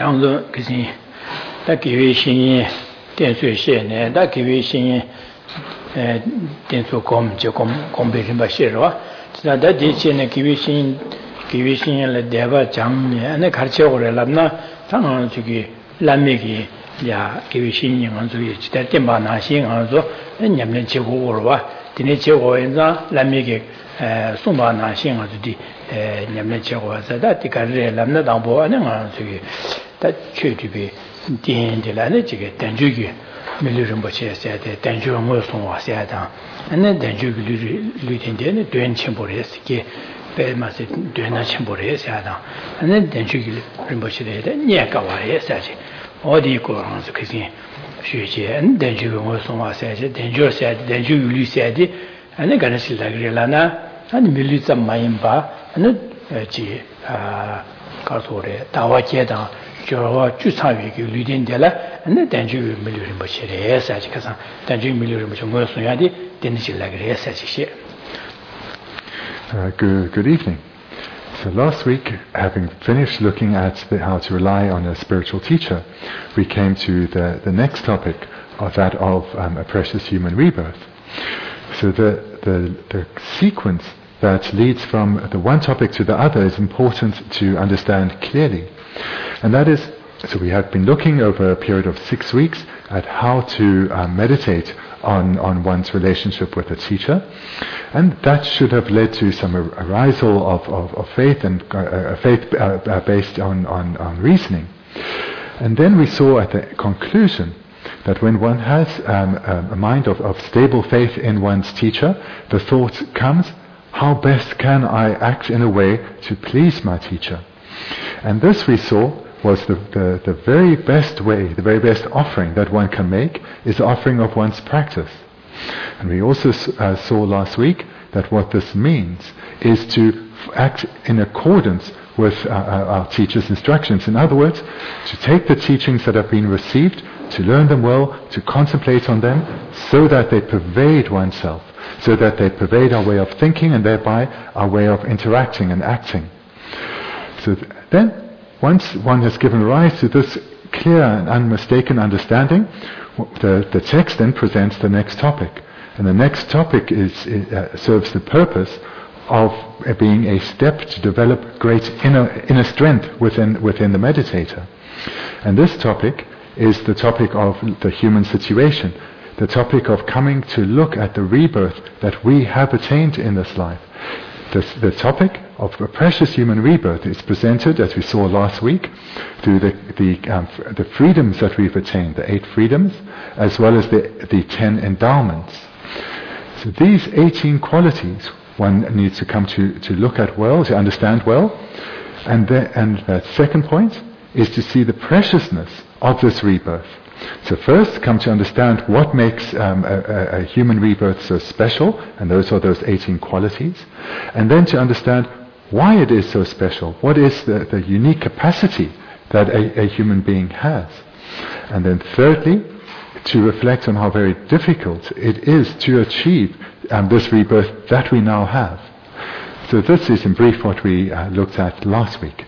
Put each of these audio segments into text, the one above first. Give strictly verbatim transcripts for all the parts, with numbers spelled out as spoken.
당도 그지 다 기회 신이电水线呢 다 기회 신이 에电수검 조금 공부해 봐시러 자 다디체는 기회 신 기회 신을 대바 장에 안에 가르쳐 오래라나 당은 저기 람미기 야 기회 신이 원소에 지대 때마나 신하고 냠년 제고로 와 디네 제고에서 람미기 에 송바나 신하고디 에 냠년 제고에서 다 디가르 람나 당보 안에 저기 다 최뒤비 디엔들라네 지게 단주기 밀르름 버치에서 단주를 뭐 송와세다 안에 단주기 루틴데네 되는 첨보레스게 배마세 되는 첨보레스야다 안에 단주기 림버치에 니가 와야지 어디 거라서 그게 쉬지 단주기 뭐 송와세지 단주세 단주기 루세지 안에 가르실라그래라나 아니 밀리자 마임바 안에 지아 가서래 다와제다 저와 주사위기 루딘데라 안에 단주기 밀리름 버치에 사지가서 단주기 밀리름 좀 뭐서야디 되는실라그래야지 Uh, good, good evening. So last week, having finished looking at the, how to rely on a spiritual teacher, we came to the, the next topic, of that of um, a precious human rebirth. So the, the, the sequence that leads from the one topic to the other is important to understand clearly. And that is, so we have been looking over a period of six weeks at how to uh, meditate on, on one's relationship with a teacher, and that should have led to some arisal of, of, of faith and uh, faith uh, uh, based on, on, on reasoning. And then we saw at the conclusion that when one has um, a mind of, of stable faith in one's teacher, the thought comes, how best can I act in a way to please my teacher? And this we saw was the, the, the very best way, the very best offering that one can make is the offering of one's practice. And we also uh, saw last week that what this means is to act in accordance with uh, our teacher's instructions. In other words, to take the teachings that have been received, to learn them well, to contemplate on them, so that they pervade oneself, so that they pervade our way of thinking and thereby our way of interacting and acting. So th- then, once one has given rise to this clear and unmistaken understanding, the, the text then presents the next topic. And the next topic is, uh, serves the purpose of uh, being a step to develop great inner, inner strength within, within the meditator. And this topic is the topic of the human situation, the topic of coming to look at the rebirth that we have attained in this life. The, the topic of a precious human rebirth is presented, as we saw last week, through the the, um, f- the freedoms that we've attained, the eight freedoms, as well as the, the ten endowments. So these eighteen qualities one needs to come to, to look at well, to understand well, and the, and that second point is to see the preciousness of this rebirth. So first, come to understand what makes um, a, a, a human rebirth so special, and those are those eighteen qualities. And then to understand why it is so special, what is the, the unique capacity that a, a human being has. And then thirdly, to reflect on how very difficult it is to achieve um, this rebirth that we now have. So this is in brief what we uh, looked at last week.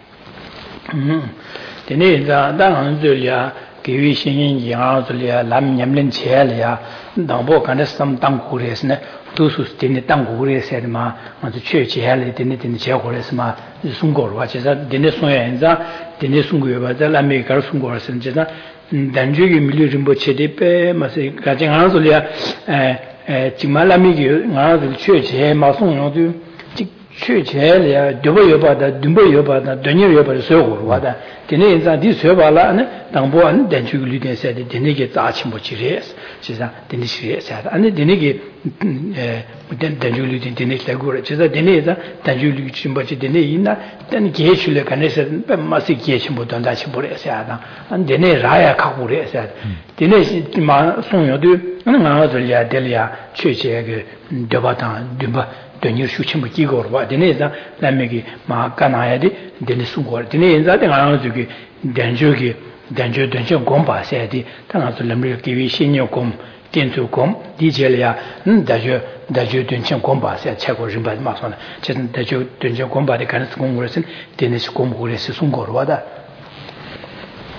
Mm-hmm. 기위 신인 양아들이야 남 냠는 제일이야 너보 간에 섬 땅고래스네 두수 되는 땅고래스에마 아주 최제일 되는 되는 제고래스마 송고로 와서 되는 소야인자 되는 송고여 봐서 아메리카 송고라서 진짜 단주기 밀리름 버체데페 마세 가정 하나들이야 에 정말 아메리카 나들 최제 마송요도 최제일이야 되어봐다 듬어봐다 되녀여봐 소고로 와다 되네 인자 디서발라네 당보안 단주기 리데세데 되네게 자치 못지레스 진짜 되니시레스 아니 되네게 에 단주기 리데 되네라고 진짜 되네자 단주기 심버지 되네 있나 단 계실에 간에서 마시 계신 못 단다시 버려서야다 안 되네 라야 갖고 그래서 되네 마 송요도 나가들이야 될이야 최제게 되바다 듬바 되니 수치무 기고로 와 되네자 남에게 마 까나야디 되네 숨고 되네 인자데 가는 저기 단주기 단주 단주 공바세디 당아서 남을 기위 신요공 된주공 디젤이야 음 다주 다주 된청 공바세 최고 좀 마서나 제는 다주 된청 공바데 가는 공부를 쓴 되네 공부를 쓴 송고로 와다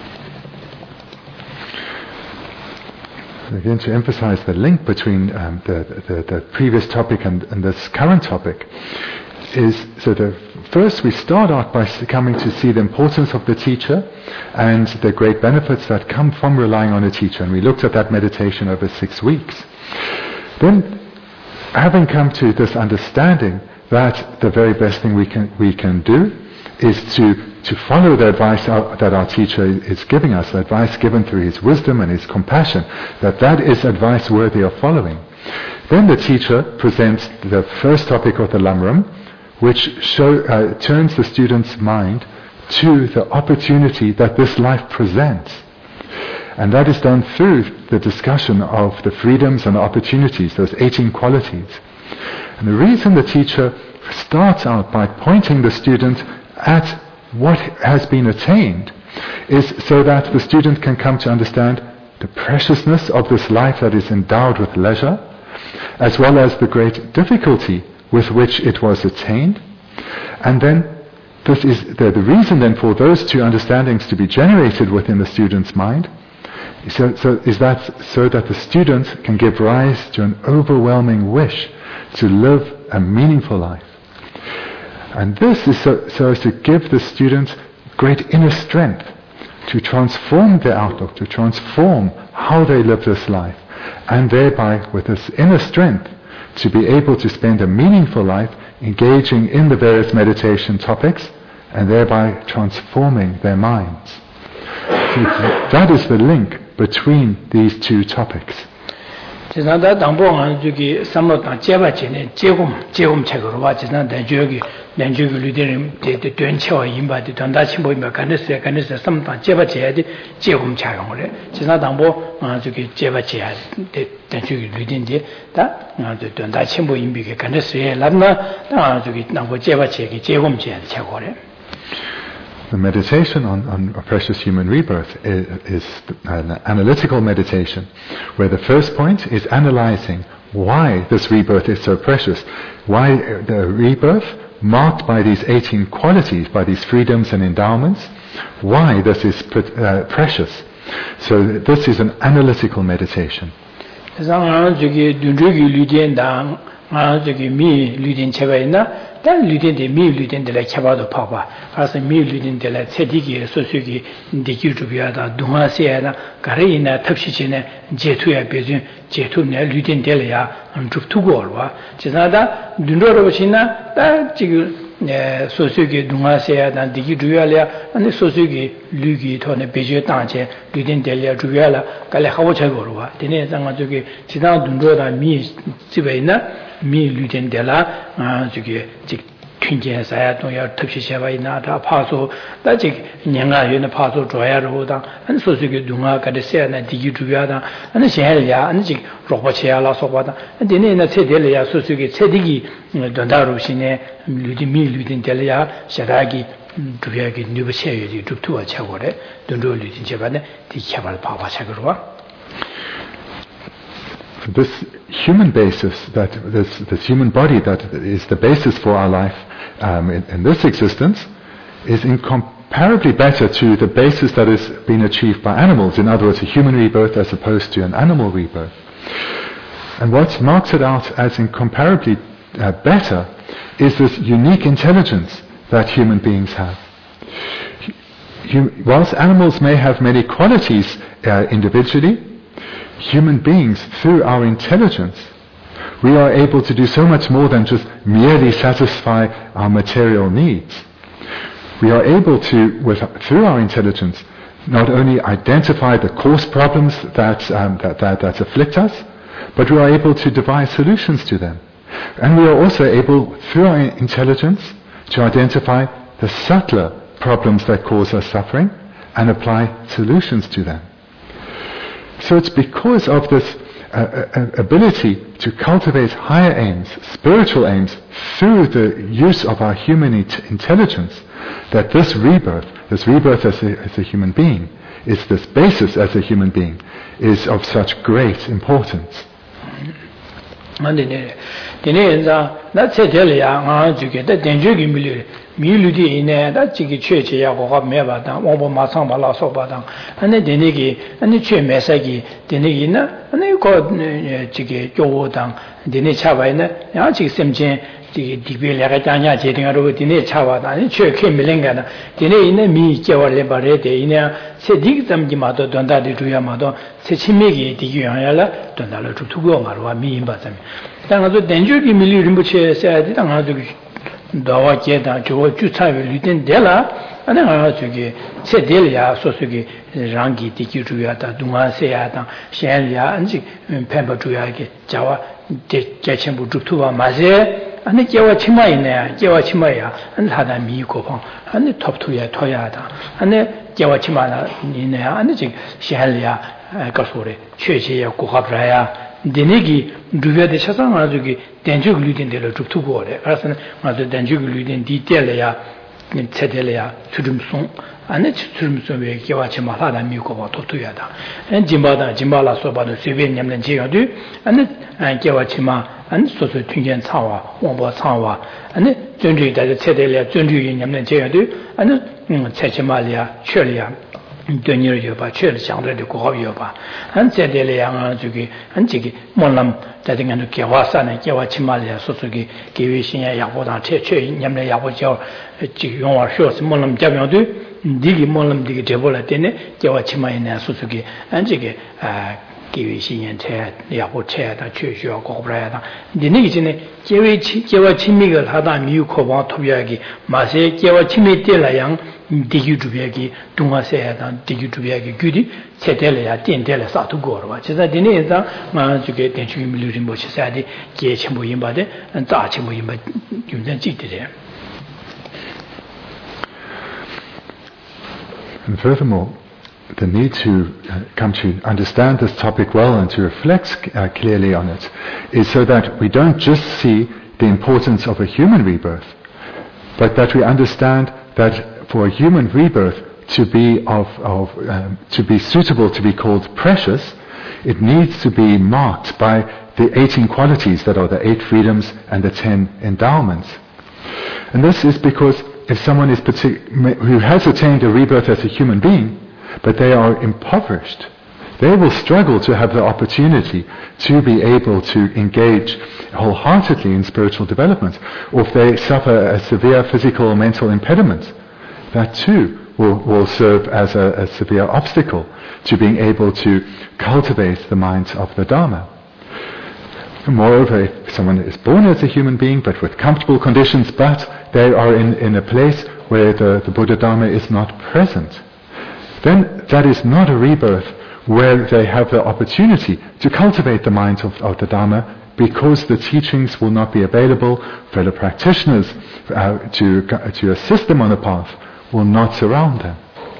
So again, to emphasize the link between um, the, the, the previous topic and, and this current topic, is so the first we start out by coming to see the importance of the teacher and the great benefits that come from relying on a teacher, and we looked at that meditation over six weeks. Then, having come to this understanding that the very best thing we can we can do is to to follow the advice our, that our teacher is giving us, the advice given through his wisdom and his compassion, that that is advice worthy of following. Then the teacher presents the first topic of the Lamrim, which show, uh, turns the student's mind to the opportunity that this life presents. And that is done through the discussion of the freedoms and the opportunities, those eighteen qualities. And the reason the teacher starts out by pointing the student at what has been attained is so that the student can come to understand the preciousness of this life that is endowed with leisure, as well as the great difficulty with which it was attained. And then this is the, the reason then for those two understandings to be generated within the student's mind so, so is that so that the student can give rise to an overwhelming wish to live a meaningful life. And this is so, so as to give the student great inner strength to transform their outlook, to transform how they live this life, and thereby with this inner strength to be able to spend a meaningful life engaging in the various meditation topics and thereby transforming their minds. So that is the link between these two topics. 지난다 당보한 저기 삼로당 제바체네 제공 제공 책으로 와 지난다 저기 nenjugu luderim de de tuanchewa yinba de tuanda chimbo yinba kanese kanese samta jeba cheya de jegum chayong le china dangbo 저기 jeba cheya de nenjugu ludin de da de tuanda chimbo yinbi ke kanese lamna da 저기 dangbo jeba cheya ke jegum cheya de chago le. The meditation on, on a precious human rebirth is, is an analytical meditation, where the first point is analyzing why this rebirth is so precious, why the rebirth marked by these eighteen qualities, by these freedoms and endowments, why this is uh, precious. So this is an analytical meditation. 단 리덴데 미 리덴데 차바도 파바 가서 미 리덴데 세디기 소수기 디기주비아다 동아세야나 가레이나 탑시치네 제투야 베준 제투네 리덴데야 안죽투고와 지나다 눈로로시나 다 지금 네 소수기 동아세야나 디기주야랴 아니 소수기 류기 토네 베제 땅제 리덴데랴 주야라 갈레 하고차고로와 디네 장가 저기 지나 눈로다 미 집에나 미 리덴데라 아 저기 균제사야 동야 특시셔바이나 다 파소 다직 년가연의 파소 줘야로다 안 소수기 동아가데 세나 디기주야다 안 셰야 안직 로버치야라 소바다 데네나 세델야 소수기 세디기 돈다로시네 리디미 리딘델야 샤라기 두야기 뉴버체여디 둑투와 차고래 돈도 리딘제바네 디캬발 파바 차고와. This human basis, that this, this human body that is the basis for our life um, in, in this existence, is incomparably better to the basis that has been achieved by animals. In other words, a human rebirth as opposed to an animal rebirth. And what marks it out as incomparably uh, better is this unique intelligence that human beings have. Hum- whilst animals may have many qualities uh, individually, human beings, through our intelligence, we are able to do so much more than just merely satisfy our material needs. We are able to, with, through our intelligence, not only identify the cause problems that, um, that, that, that afflict us, but we are able to devise solutions to them. And we are also able, through our intelligence, to identify the subtler problems that cause us suffering and apply solutions to them. So it's because of this uh, uh, ability to cultivate higher aims, spiritual aims, through the use of our human it- intelligence, that this rebirth, this rebirth as a, as a human being, is this basis as a human being, is of such great importance. 미루디 이내 다 지기 최제하고 하면바다 원보 마상 발라서 바다 안에 되네기 안에 최 메사기 되네기나 안에 거 지기 교호당 되네 차바이네 야 지기 셈진 지기 디벨레가 자냐 제등하고 되네 차바다 안에 최 케밀랭가나 되네 이내 미 개월레 바레데 이내 세딕 잠지마도 돈다디 주야마도 세치미기 디기야라 돈달로 두고 말와 미임바자미 당아도 덴주기 밀리 림부체 세야디 당아도 dawa jeda jo ju chawe luden dela ane nga chuge che del ya so so ge rangi ti ju ju ya da dunga se ya da shen ya anji pemba ju ya ge jawa de je chen bu ju tu ba ma se ane jewa chima ine ya jewa chima ya an ha da mi ko pang ane top tu ya to ya da ane jewa chima na ine ya ane ji shen ya ka so re che che ya ko ha bra ya 데네기 두베데 차상아주기 덴죽 루딘데로 죽투고래 그래서 맞아 덴죽 루딘 디텔이야 체텔이야 추름송 안에 추름송 왜 개와치 말하다 미고 봐 도토야다 엔 짐바다 짐발라 소바도 세베 냠는 제여도 안에 개와치마 안 소소 튕견 차와 원보 차와 안에 전주이다 체텔이야 전주이 냠는 제여도 안에 체치말이야 철이야对你有吧，确实相对的高有吧。俺这里来讲，这个俺这个莫能在这个给我山呢，给我起码来说这个给微信呀、亚波当确确你们亚波叫这个用我说是莫能这样对，这个莫能这个这波来的呢，给我起码呢说这个俺这个啊。给微信人车亚波车的确需要搞不来的，你那个是呢，给微亲给我亲密个他当没有可望特别个，马些给我亲密的来样。地区主别个东华赛当地区主别个具体菜单了呀电单了啥都过了吧其实今年上嘛这个电区没有人没去啥的节前不应把的早前不应把有人记得的 And furthermore, the need to uh, come to understand this topic well and to reflect uh, clearly on it is so that we don't just see the importance of a human rebirth, but that we understand that for a human rebirth to be of, of um, to be suitable to be called precious, it needs to be marked by the eighteen qualities that are the eight freedoms and the ten endowments. And this is because if someone is partic- who has attained a rebirth as a human being, but they are impoverished, they will struggle to have the opportunity to be able to engage wholeheartedly in spiritual development. Or if they suffer a severe physical or mental impediment, that too will, will serve as a, a severe obstacle to being able to cultivate the mind of the Dharma. And moreover, if someone is born as a human being but with comfortable conditions, but they are in, in a place where the, the Buddha Dharma is not present, then that is not a rebirth where they have the opportunity to cultivate the mind of, of the Dharma, because the teachings will not be available, fellow practitioners uh, to, to assist them on the path will not surround them.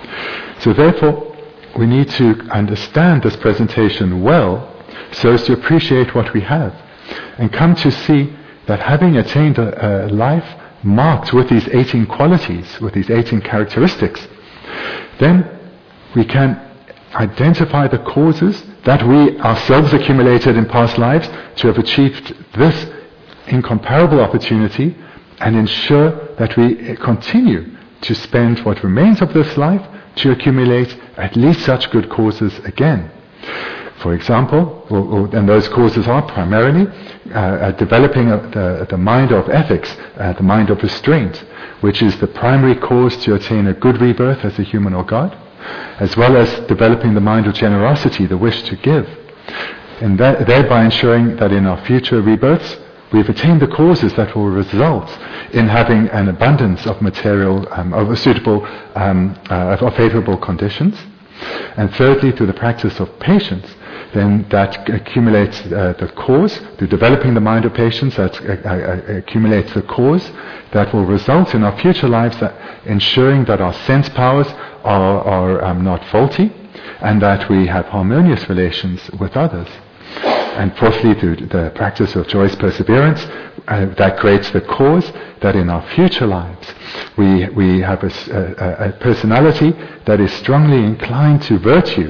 So therefore, we need to understand this presentation well so as to appreciate what we have and come to see that having attained a, a life marked with these eighteen qualities, with these eighteen characteristics, then we can identify the causes that we ourselves accumulated in past lives to have achieved this incomparable opportunity and ensure that we continue to spend what remains of this life to accumulate at least such good causes again. For example, or, or, and those causes are primarily uh, uh, developing a, the, the mind of ethics, uh, the mind of restraint, which is the primary cause to attain a good rebirth as a human or God, as well as developing the mind of generosity, the wish to give, and that, thereby ensuring that in our future rebirths we've attained the causes that will result in having an abundance of material, um, of suitable, um, uh, of favorable conditions. And thirdly, through the practice of patience, then that accumulates uh, the cause, through developing the mind of patience, that uh, uh, accumulates the cause that will result in our future lives, that ensuring that our sense powers are, are um, not faulty, and that we have harmonious relations with others. And fourthly, through the practice of joyous perseverance, uh, that creates the cause that in our future lives we we have a, a, a personality that is strongly inclined to virtue,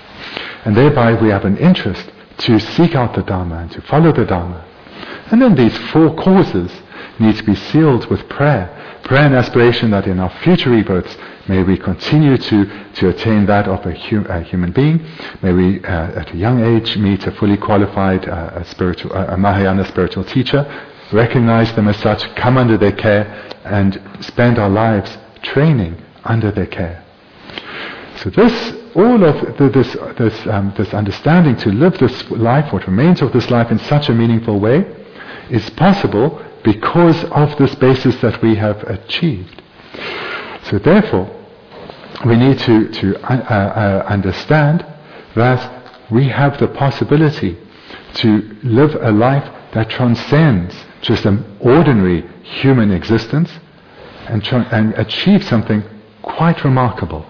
and thereby we have an interest to seek out the Dharma and to follow the Dharma. And then these four causes need to be sealed with prayer prayer and aspiration that in our future rebirths, may we continue to, to attain that of a, hu- a human being. May we, uh, at a young age, meet a fully qualified uh, a spiritual, uh, a Mahayana spiritual teacher, recognize them as such, come under their care, and spend our lives training under their care. So this, all of the, this, this, um, this understanding to live this life, what remains of this life in such a meaningful way, is possible because of this basis that we have achieved. So therefore, we need to, to uh, uh, understand that we have the possibility to live a life that transcends just an ordinary human existence and, tra- and achieve something quite remarkable.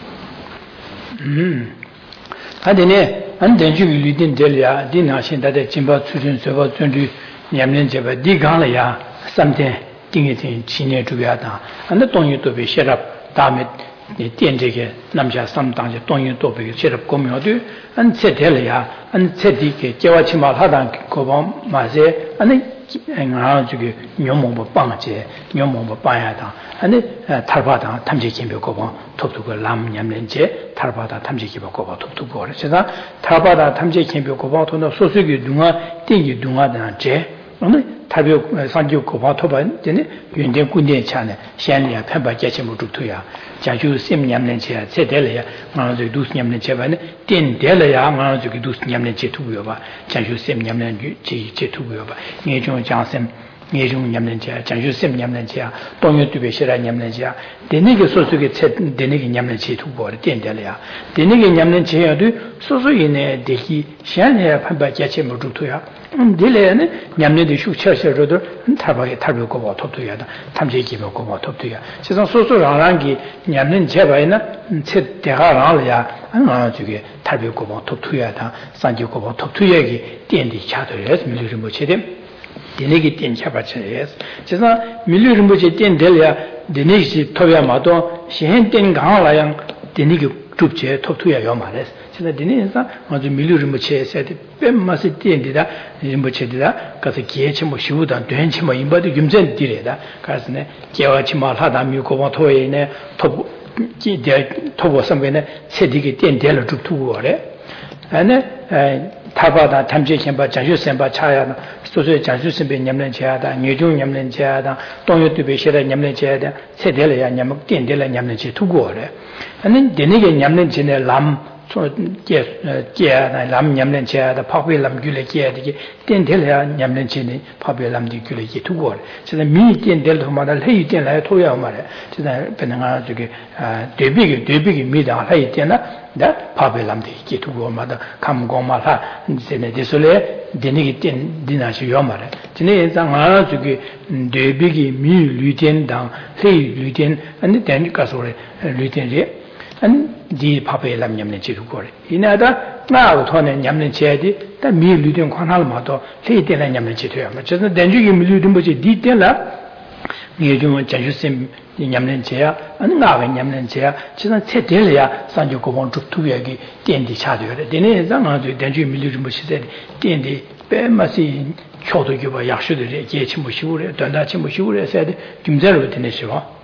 Mm. Adine, andenju lidin delia, dinashin that the Jimba Tsujun Sova Tundu, Yamlin Jeba, Digalaya, something, Dingitin, Chine to Yada, and the Tonyu to be shut up, Damit, the Tienjeke, Namja, sometimes Tonyu to be shut up Comiodu, and Setelia, and Setike, Jawachima Hadan, Kobam, Maze, and ngājuki nyōmōmba pāngche, nyōmōmba pāyātā, ane thārpātā tamche kienpio kōpa tōptūka lām nyamlenche, thārpātā tamche kienpio kōpa tōptūka kōra. Chidhā thārpātā tamche kienpio kōpa tōna sōsūki dungā, tīngi dungā dāna che, ane thārpio sāngkio kōpa tōpa, dine yuñden kūnden chāne, xiānliya pēmbā gyāche mō chūktūya, jāshū sim nyamlenche, tse tēlaya, ngājuki dūs nyamlenche bāne, tēn tēlaya ngājuki dūs nyamlenche tūkuyo bā, jāshū sim nyamlenche tūkuyo bā, ngē chōng jāngsem, ngē chōng nyamlenche, jāshū sim nyamlenche, tōngyō tūpe shirā nyamlenche, dēne kē sōsū kē tse, dēne kē nyamlenche tūkuyo bā, tēn tēlaya, dēne kē nyamlenche yā tū, sōsū yinē dēki, xiānliya pēmbā gyāche mō chūktūya, 딜레는 냠네도 슈처셔로도 타바게 타르고 거 톱도야다 탐제기 먹고 거 톱도야 세상 소소랑랑기 냠는 제바이나 체 대가랑이야 안 저게 타르고 거 톱도야다 산지고 거 톱도야기 띠엔디 차도레스 밀리르 뭐체데 디네기 띠엔 차바체스 세상 밀리르 뭐체 띠엔 델야 디네시 토야마도 시헨 강라양 디네기 줍제 톱도야 요 말레스 진짜 디네사 아주 밀리르 뭐체세 뱀마스 띠엔디다 뭐체디다 가서 기회치 뭐 쉬우다 된치 뭐 임바도 김전 디레다 가서네 개와치 말하다 미고바 토에네 토 기대 토보 선배네 세디게 띠엔델로 줍투고 그래 아네 타바다 탐제 선바 장주 선바 차야나 소소의 장주 선배 냠는 제하다 녀중 냠는 제하다 동요도 베시라 냠는 제하다 세델이야 냠 띠엔델라 냠는 제 투고 그래 아니 데네게 냠는 제네 람 람 냠는 제하다 파베 람 귤레 제하디게 띠엔델라 냠는 제네 파베 람디 귤레 제 투고 그래 미 띠엔델도 마다 헤이 띠엔라 토야 말해 진짜 베나가 저기 데비게 데비게 미다 헤이 띠엔나 다 파베 람디 제 투고 마다 감고마라 제네 데솔레 데니게 띠엔 디나시 요 말해 진에 상아 저기 데비게 미 류텐당 헤이 류텐 아니 데니 가소레 류텐제 안 디 파베 람 냠네 제 투고 그래 이나다 나하고 토네 냠는 제디 다 미 류텐 관할 마도 헤이 띠엔라 냠는 제 투야 말 저는 덴주기 미 류텐 뭐지 디 띠엔라 니좀 자주심 냠는 제야 아니 나가 냠는 제야 진짜 체델이야 산주 고봉 죽투야기 띠엔디 차도야 되네 상아주 덴주 밀리 좀 시대 띠엔디 빼마시 초도 교바 약수들이 예치 뭐 시우래 단다치 뭐 시우래 세대 김자로 되네 시와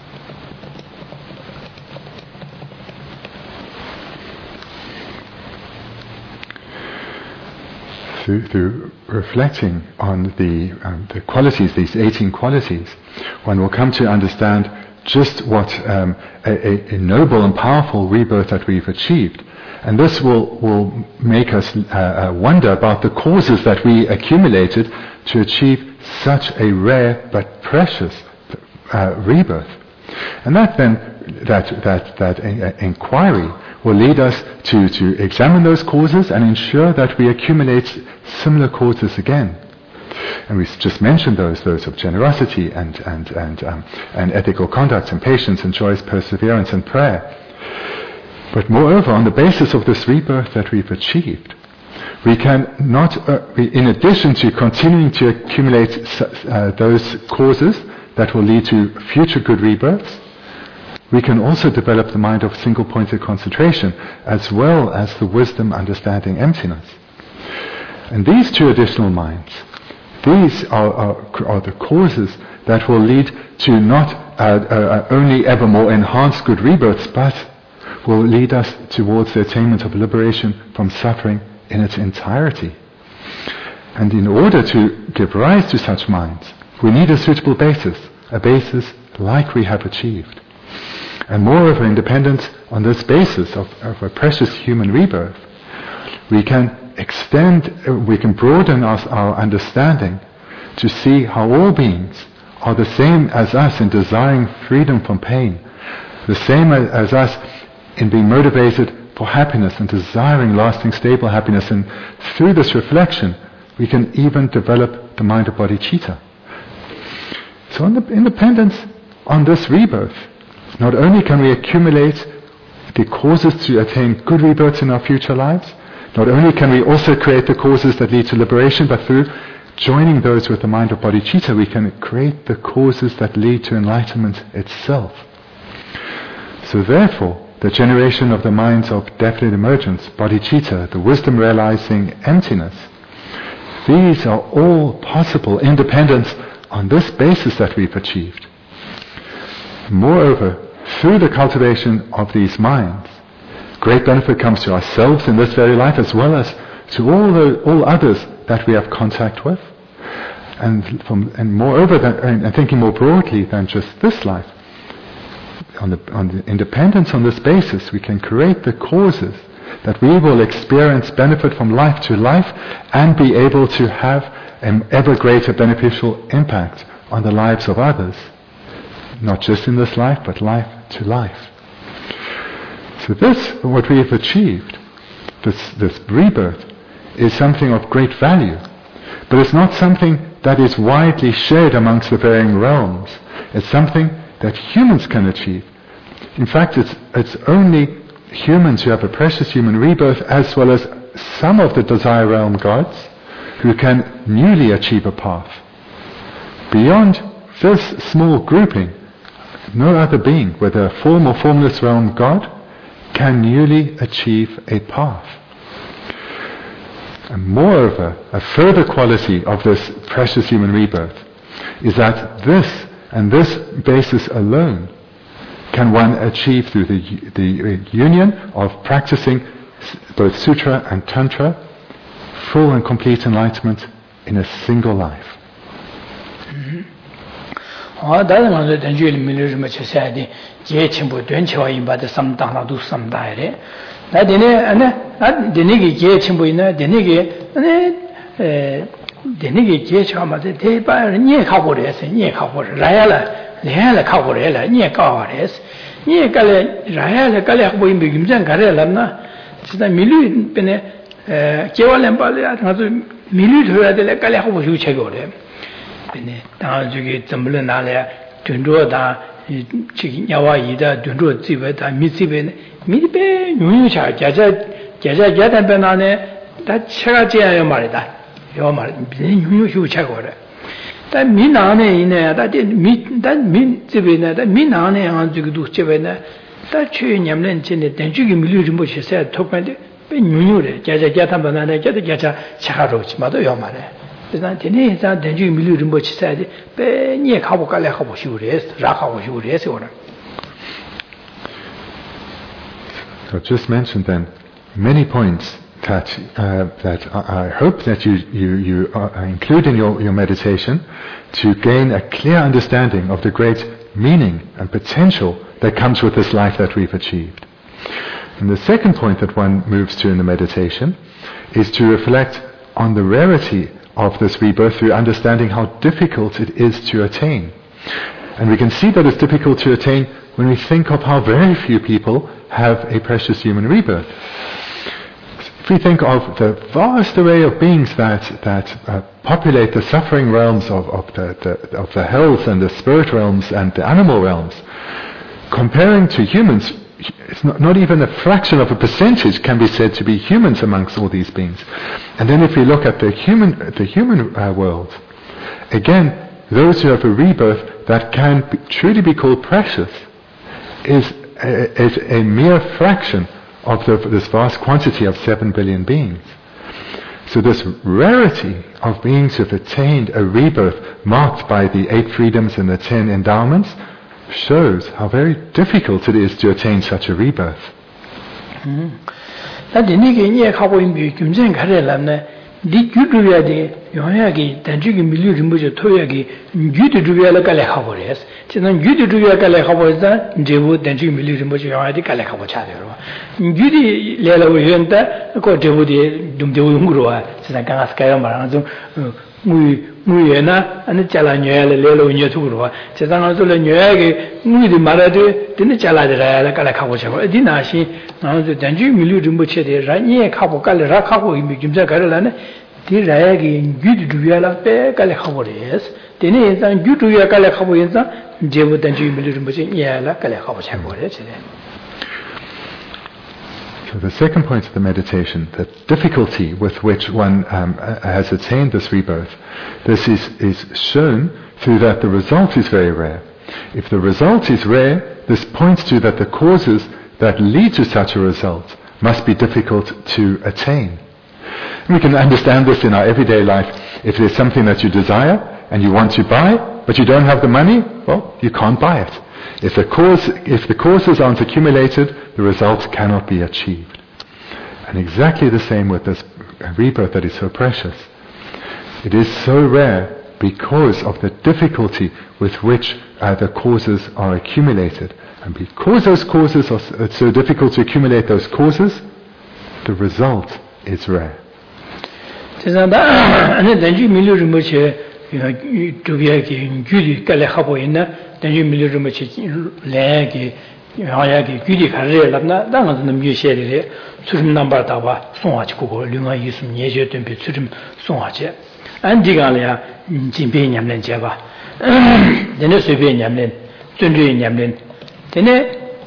Through, through reflecting on the, um, the qualities, these eighteen qualities, one will come to understand just what um, a, a noble and powerful rebirth that we've achieved. And this will, will make us uh, uh, wonder about the causes that we accumulated to achieve such a rare but precious uh, rebirth. And that then, that, that, that uh, inquiry will lead us to, to examine those causes and ensure that we accumulate similar causes again. And we just mentioned those, those of generosity and, and, and, um, and ethical conduct and patience and joyous perseverance and prayer. But moreover, on the basis of this rebirth that we've achieved, we can not, uh, we, in addition to continuing to accumulate uh, those causes that will lead to future good rebirths, we can also develop the mind of single-pointed concentration, as well as the wisdom understanding emptiness. And these two additional minds, these are, are, are the causes that will lead to not uh, uh, only ever more enhanced good rebirths, but will lead us towards the attainment of liberation from suffering in its entirety. And in order to give rise to such minds, we need a suitable basis, a basis like we have achieved. And moreover, in dependence on this basis of, of a precious human rebirth, we can extend, uh, we can broaden our, our understanding to see how all beings are the same as us in desiring freedom from pain, the same as, as us in being motivated for happiness and desiring lasting, stable happiness. And through this reflection, we can even develop the mind of bodhicitta. So in, the, in dependence on this rebirth, not only can we accumulate the causes to attain good rebirths in our future lives, not only can we also create the causes that lead to liberation, but through joining those with the mind of bodhicitta, we can create the causes that lead to enlightenment itself. So therefore, the generation of the minds of definite emergence, bodhicitta, the wisdom realizing emptiness, these are all possible in dependence on this basis that we've achieved. Moreover, through the cultivation of these minds, great benefit comes to ourselves in this very life, as well as to all the, all others that we have contact with. And, from, and moreover, than, and thinking more broadly than just this life, on the, on the independence on this basis, we can create the causes that we will experience benefit from life to life and be able to have an ever greater beneficial impact on the lives of others, not just in this life, but life to life. So this, what we have achieved, this, this rebirth, is something of great value, but it's not something that is widely shared amongst the varying realms. It's something that humans can achieve. In fact, it's, it's only humans who have a precious human rebirth, as well as some of the desire realm gods, who can newly achieve a path. Beyond this small grouping, no other being, whether a form or formless realm god, can newly achieve a path. And moreover, a further quality of this precious human rebirth is that this and this basis alone can one achieve through the, the union of practicing both sutra and tantra, full and complete enlightenment in a single life. 레알 카고레라 니 까와레스 니 깔레 라야레 깔레 하고 임비 김장 가래람나 진짜 밀리 빼네 에 개월렘 빨리 아주 밀리 줘야 될 깔레 하고 휴체고래 빼네 다 저기 점을 나래 든조다 이 야와 이다 든조 집에다 미집에 미집에 유유차 자자 자자 자단 변화네 다 체가 지어야 말이다 요 말 유유 휴체고래 다 민안에 있네 다 미다 민 집에나 다 민안에 안 주기도 집에나 다 최념는 진에 된주기 밀리 좀 보셔서 톡반데 베뉴뉴래 자자 자탄 반안에 자자 자자 차가로지 마도 요 말에 그래서 되네 자 된주기 밀리 좀 보셔서 베니 가고 갈래 하고 쉬우래서 라하고 쉬우래서 오라. So just mentioned then many points that uh, that I, I hope that you you you uh, include in your, your meditation to gain a clear understanding of the great meaning and potential that comes with this life that we've achieved. And the second point that one moves to in the meditation is to reflect on the rarity of this rebirth through understanding how difficult it is to attain. And we can see that it's difficult to attain when we think of how very few people have a precious human rebirth. If we think of the vast array of beings that that uh, populate the suffering realms of, of the, the of the hells and the spirit realms and the animal realms, comparing to humans, it's not, not even a fraction of a percentage can be said to be humans amongst all these beings. And then if we look at the human the human uh, world, again, those who have a rebirth that can be, truly be called precious is a, is a mere fraction of the, this vast quantity of seven billion beings. So this rarity of beings who have attained a rebirth marked by the eight freedoms and the ten endowments shows how very difficult it is to attain such a rebirth. di gyudruya de yoyagi danjigi milyu rimboje toyagi gyudruya la kale khabores chinan gyudruya kale khabores jebu danjigi milyu rimboje yoyagi kale khabo chade ro gyudi lela uyenta ko jebu de dumde uyungro chinan kangas kayo marang zo mui mui na ane chala nyoyale lela unyo tugro chinan zo le nyoyagi mui de marade dine chala de la kale khabo chabo dinashi 나도 단지 밀류 좀 붙여대 라니에 가고 갈래 라 가고 이미 김자 가려라네 디라야기 규두야라 빼 갈래 가버려스 되네 일단 규두야 갈래 가고 인자 제부 단지 밀류 좀 붙여 야라 갈래 가고 잡버려 지네. So the second point of the meditation, the difficulty with which one um, has attained this rebirth, this is, is shown through that the result is very rare. If the result is rare, this points to that the causes that lead to such a result must be difficult to attain. And we can understand this in our everyday life. If there's something that you desire and you want to buy, but you don't have the money, well, you can't buy it. If the cause, if the causes aren't accumulated, the results cannot be achieved. And exactly the same with this rebirth that is so precious. It is so rare because of the difficulty with which uh, the causes are accumulated. And because those causes are it's so difficult to accumulate those causes, the result is rare. Tene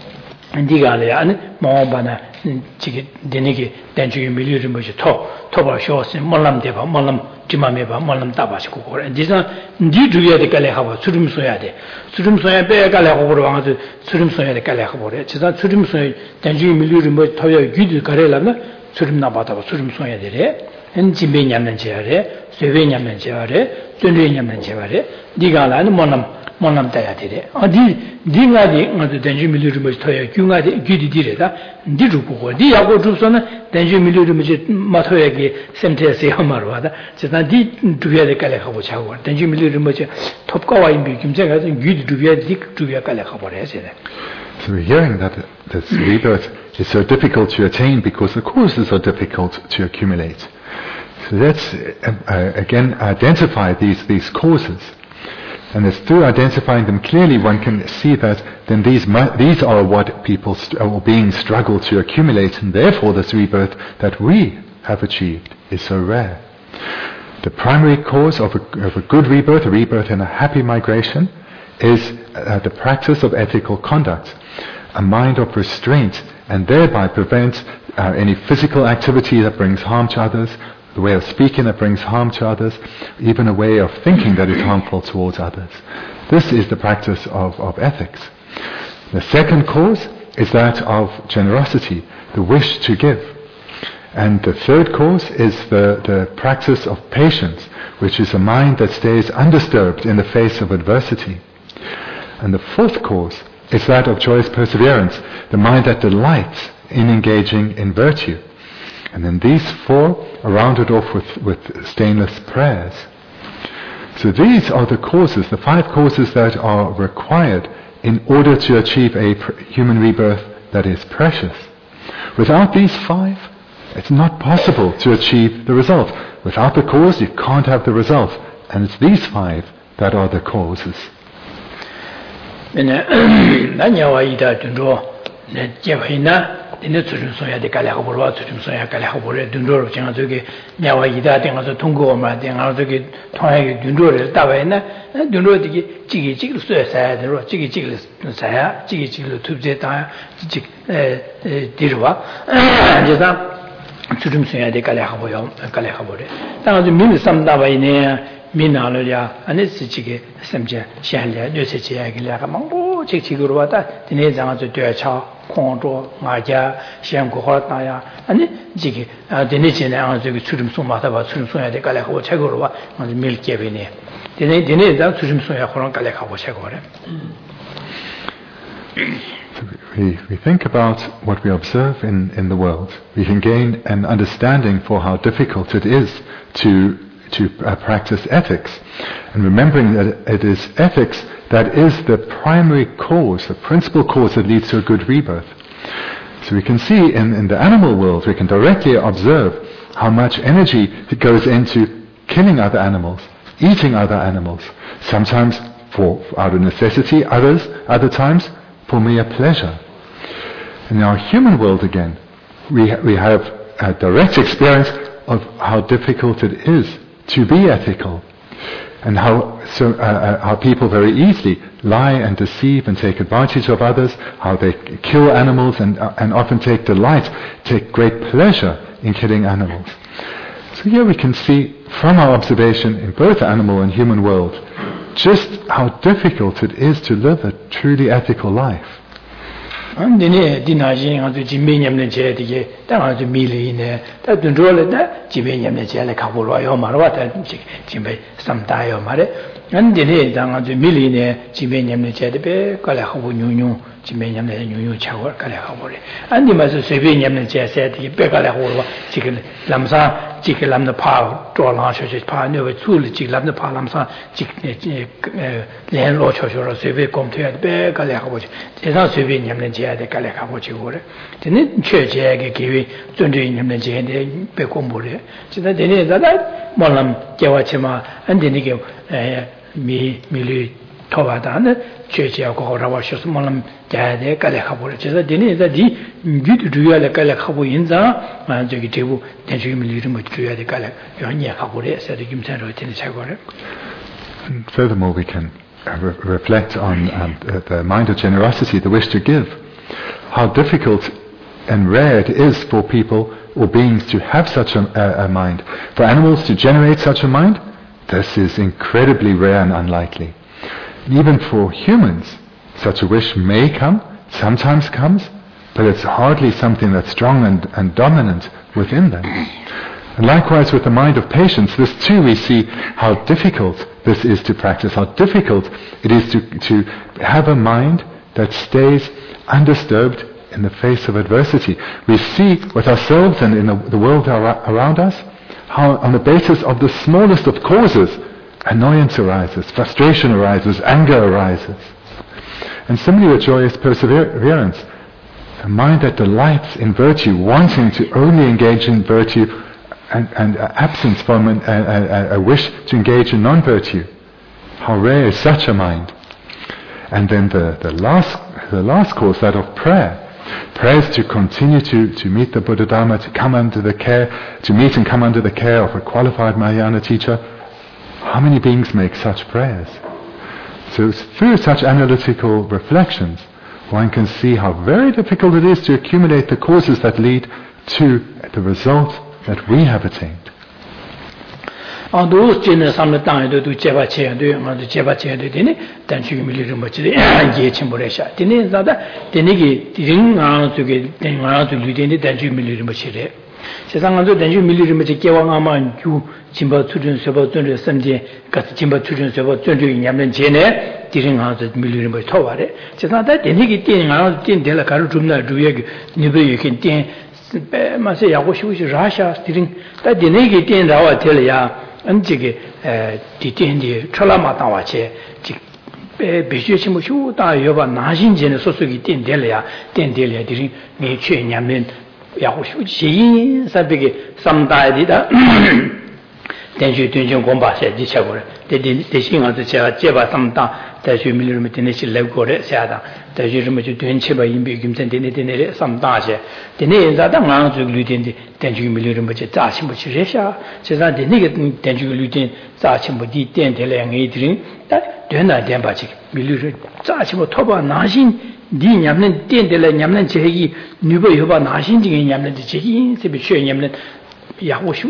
digale ane maobana chigi denegi danjugi milyu moji to toba shosin molam deba molam timameba molam tabashi kokore disa ndi duya de kale haba surum soya de surum soya be kale hoboro wangaz surum soya de kale hobore chisa surum soya danjugi milyu moji toya gyud karelana surum na bata surum soya de en jimbe nyamnen jeare sebe nyamnen jeare tunre nyamnen jeare digala ane molam monam daya dire adi dinga di ngadu danju miluru mo toya kyunga di gyudi dire da ndiru ko di ya ko jusona danju miluru mo ma toya ge semte se hamarwa da chena di duya de kale khabo chago danju miluru mo topka wa imbi kimje ga gyudi duya dik duya kale khabo re se. So we're hearing that this rebirth is so difficult to attain because the causes are difficult to accumulate. So let's uh, again identify these these causes. And it's through identifying them clearly one can see that then these these are what people st- or beings struggle to accumulate, and therefore this rebirth that we have achieved is so rare. The primary cause of a, of a good rebirth, a rebirth in a happy migration, is uh, the practice of ethical conduct, a mind of restraint, and thereby prevents uh, any physical activity that brings harm to others, the way of speaking that brings harm to others, even a way of thinking that is harmful towards others. This is the practice of, of ethics. The second cause is that of generosity, the wish to give. And the third cause is the, the practice of patience, which is a mind that stays undisturbed in the face of adversity. And the fourth cause is that of joyous perseverance, the mind that delights in engaging in virtue. And then these four are rounded off with, with stainless prayers. So these are the causes, the five causes that are required in order to achieve a pr- human rebirth that is precious. Without these five, it's not possible to achieve the result. Without the cause, you can't have the result. And it's these five that are the causes. ine tsurim soya de kala khaborwa tsurim soya kala khabore dundoro changa zoge nyawa ida tenga zo tunggo ma tenga zoge thaya ge dundoro ta ba na dundoro de chigi chigi soya sa de ro chigi chigi sa ya chigi chigi tubje ta chigi eh dirwa jesa tsurim soya de kala khaboya kala khabore ta zo min sam da ba ine min na lo ya ane si chigi samje shan le ne se che ya ge la ka mang 책 지구로 왔다 드네 장아서 되차 공조 마자 시험고 활다야 아니 지기 아 드네 전에 아 저기 추름 송마다 봐 추름 송야 될 거라 하고 책으로 와 아주 밀게비네 드네 드네 장 추름 송야 그런 거라 하고 책으로 We, we think about what we observe in, in the world. We can gain an understanding for how difficult it is to to uh, practice ethics. And remembering that it is ethics that is the primary cause, the principal cause that leads to a good rebirth. So we can see in, in the animal world, we can directly observe how much energy it goes into killing other animals, eating other animals, sometimes for out of necessity, others, other times for mere pleasure. In our human world again, we, ha- we have a direct experience of how difficult it is to be ethical, and how so, uh, uh, how people very easily lie and deceive and take advantage of others, how they kill animals and uh, and often take delight, take great pleasure in killing animals. So here we can see from our observation in both the animal and human world just how difficult it is to live a truly ethical life. 안데네 디나진 아주 진매념네 제디게 땅아주 밀리네 다 든돌레다 진매념네 제래 가보로요 말와다 진매 삼다요 말에 안데네 땅아주 밀리네 진매념네 제데베 깔래 하고 뉴뉴 진매념네 뉴뉴 차고 깔래 하고래 안디마서 세베념네 제세디 베깔래 하고로 지금 람사 지금 람나 파 돌아셔지 파녀 줄리 지금 람나 파 람사 지금 렌로 쳐셔로 세베 컴퓨터 베깔래 하고 제사 세베념네 제 깔래 하고 지고래 되는 최제게 기회 존재념네 제데 베 공부래 진짜 되네 다다 몰람 개와치마 안데니게 미 밀리 토바다는 최제하고 거라와셔서 몰람 자데 깔래 하고 제가 되네 다디 규드 주야래 깔래 하고 인자 아 저기 대부 대중이 밀리는 뭐 주야래 깔래 연예 하고 그래서 김찬로 되는 차고래. Furthermore, we can re- reflect on um, the mind of generosity, the wish to give. How difficult and rare it is for people or beings to have such a, a, a mind. For animals to generate such a mind, this is incredibly rare and unlikely. Even for humans, such a wish may come, sometimes comes, but it's hardly something that's strong and, and dominant within them. And likewise with the mind of patience, this too we see how difficult this is to practice, how difficult it is to, to have a mind that stays undisturbed in the face of adversity. We see with ourselves and in the, the world ar- around us, how on the basis of the smallest of causes, annoyance arises, frustration arises, anger arises. And similarly with joyous perseverance, a mind that delights in virtue, wanting to only engage in virtue and, and uh, absence from an, a, a, a wish to engage in non-virtue. How rare is such a mind. And then the, the last the last course, that of prayer. Prayer is to continue to, to meet the Buddha Dharma, to come under the care, to meet and come under the care of a qualified Mahayana teacher. How many beings make such prayers? So through such analytical reflections, one can see how very difficult it is to accumulate the causes that lead to the result that we have attained. 아, 도 진의 삼의 땅에도 도 제바체도 아주 제바체도 되네. 단축이 밀리는 뭐지? 이게 침보래샤. 되네. 나다 되네기 링아 쪽에 링아 쪽 리덴데 단축이 밀리는 뭐지래. 세상에도 단축이 밀리는 뭐지? 개왕아만 주 진바 투준 서버 전에 선제 같이 진바 투준 서버 전에 있냐면 제네 링아도 밀리는 뭐 토와래. 세상에 되네기 띵아 띵될 가루 좀나 주에 니베 이렇게 띵 마세 야고 쉬우시 라샤 스티링 다 되네기 띵 나와 될이야. 안지게 에 디텐디 철라마 나와체 지 비슈치 무슈 다 여바 나신전에 소속이 땡델이야 땡델이야 디리 니 최냐면 야고슈지 사비게 삼다이디다 땡주 땡주 공바세 지쳐버려 대디 대신어서 제가 제바 삼다 대주 밀르면 되네시 레고래 세다 대주르면 된체바 인비 김전 되네되네 삼다세 되네 자당 나주 류된데 땡주 밀르면 제 자신 뭐 지레샤 제가 되네게 땡주 류된 자신 뭐 디텐델에 애들이 다 되나 된바지 밀르 자신 뭐 토바 나신 니 냠는 땡델에 냠는 제기 누버 여바 나신 중에 냠는 제기 세비 쉐 냠는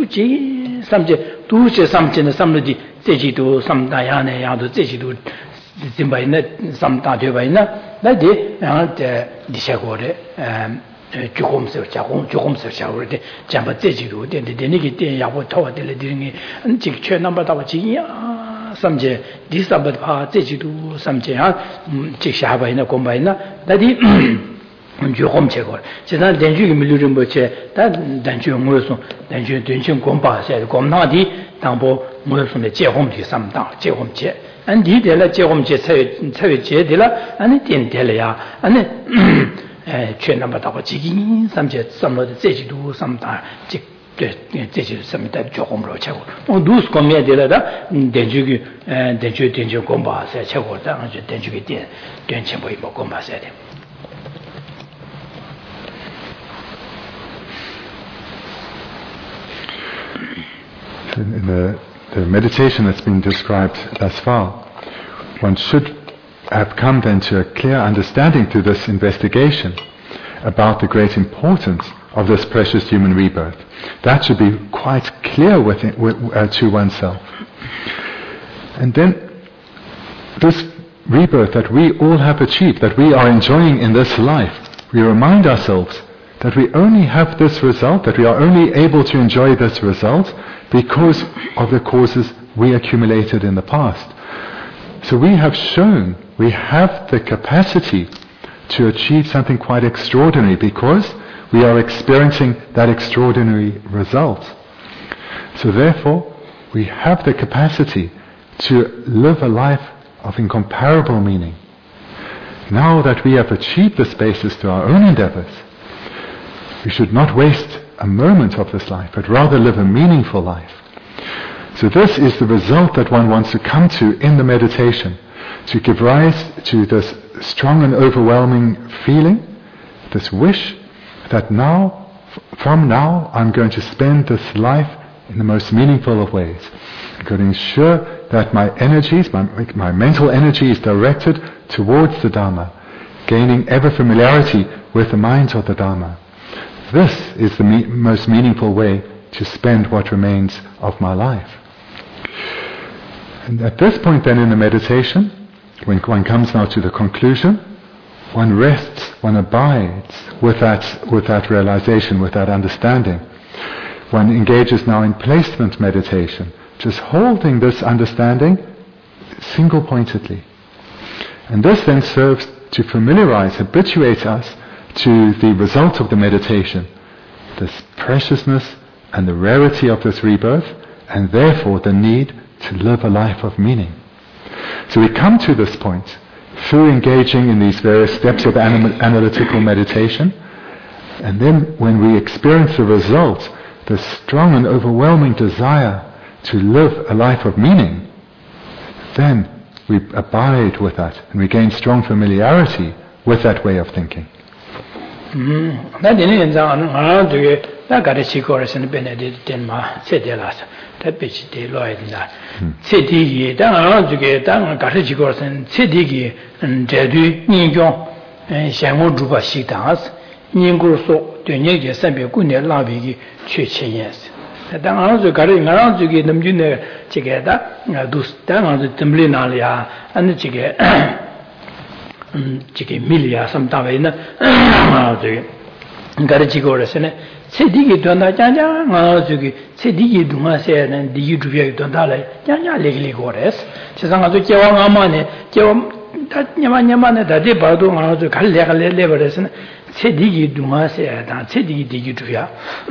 야고슈지 삼제 두제 삼제는 삼르디 제지도 삼다야네 야도 제지도 Zimbaina, some Tantubaina, that day, and the Shagore, Jukum Serchum, Jukum Serchur, Jambateju, then the Denigate, Yawato, the and Chick number of Chia, some J, this about Pa, Teju, some J, Chishaba in a combina, that he. Juhom Chegor. She's not Denju Milurum Boche, that Denju Murusun, Denju Dunchum Gomba said, Gomnadi, Tambo, Murusun, the Jehom to some down, Jehom Che, and he de la Jehom Che, Che de la, and it in Delia, and then Chenabatachi, some jet, some of the Zeju, some time, some type Johom Rochego. On those Comia de la, Denju, Denju, Denju Gomba said, Chego, Denju, Denchembo Gomba said. In the, the meditation that's been described thus far, one should have come then to a clear understanding through this investigation about the great importance of this precious human rebirth. That should be quite clear with it, with, uh, to oneself. And then this rebirth that we all have achieved, that we are enjoying in this life, we remind ourselves that we only have this result, that we are only able to enjoy this result because of the causes we accumulated in the past. So we have shown we have the capacity to achieve something quite extraordinary because we are experiencing that extraordinary result. So therefore, we have the capacity to live a life of incomparable meaning. Now that we have achieved this basis through our own endeavors, we should not waste a moment of this life, but rather live a meaningful life. So this is the result that one wants to come to in the meditation, to give rise to this strong and overwhelming feeling, this wish that now, from now, I'm going to spend this life in the most meaningful of ways. I'm going to ensure that my energies, my, my mental energy is directed towards the Dharma, gaining ever familiarity with the minds of the Dharma. This is the me- most meaningful way to spend what remains of my life. And at this point then in the meditation, when one comes now to the conclusion, one rests, one abides with that, with that realization, with that understanding. One engages now in placement meditation, just holding this understanding single-pointedly. And this then serves to familiarize, habituate us to the result of the meditation, this preciousness and the rarity of this rebirth, and therefore the need to live a life of meaning. So we come to this point through engaging in these various steps of anal- analytical meditation, and then when we experience the result, the strong and overwhelming desire to live a life of meaning, then we abide with that, and we gain strong familiarity with that way of thinking. That in the around the Garachi chorus and Benedict Denma, said the last, that bitch de Lloyd in that. City, down around to get down Garachi chorus and City and Jedu, Ningo, and Shango Druba Shitas, Ningo so, the Nigger Sambi Gunia Lavi, Chichen, yes. Down around the Garing around to get them together, those down on the Temblinalia and the Chiga. Chiki milia sometimes in the Garachigorasene, Sedigi Dona Janja, Mazuki, Sedigi Duma said, and the Uduvia Dondale, Janja Legally Gores, Chesanga Jawangamane, Jawam, that Yamana, that de Badu, Mazu Kalia Levereson, Sedigi Duma said, and Sedigi de Uduvia.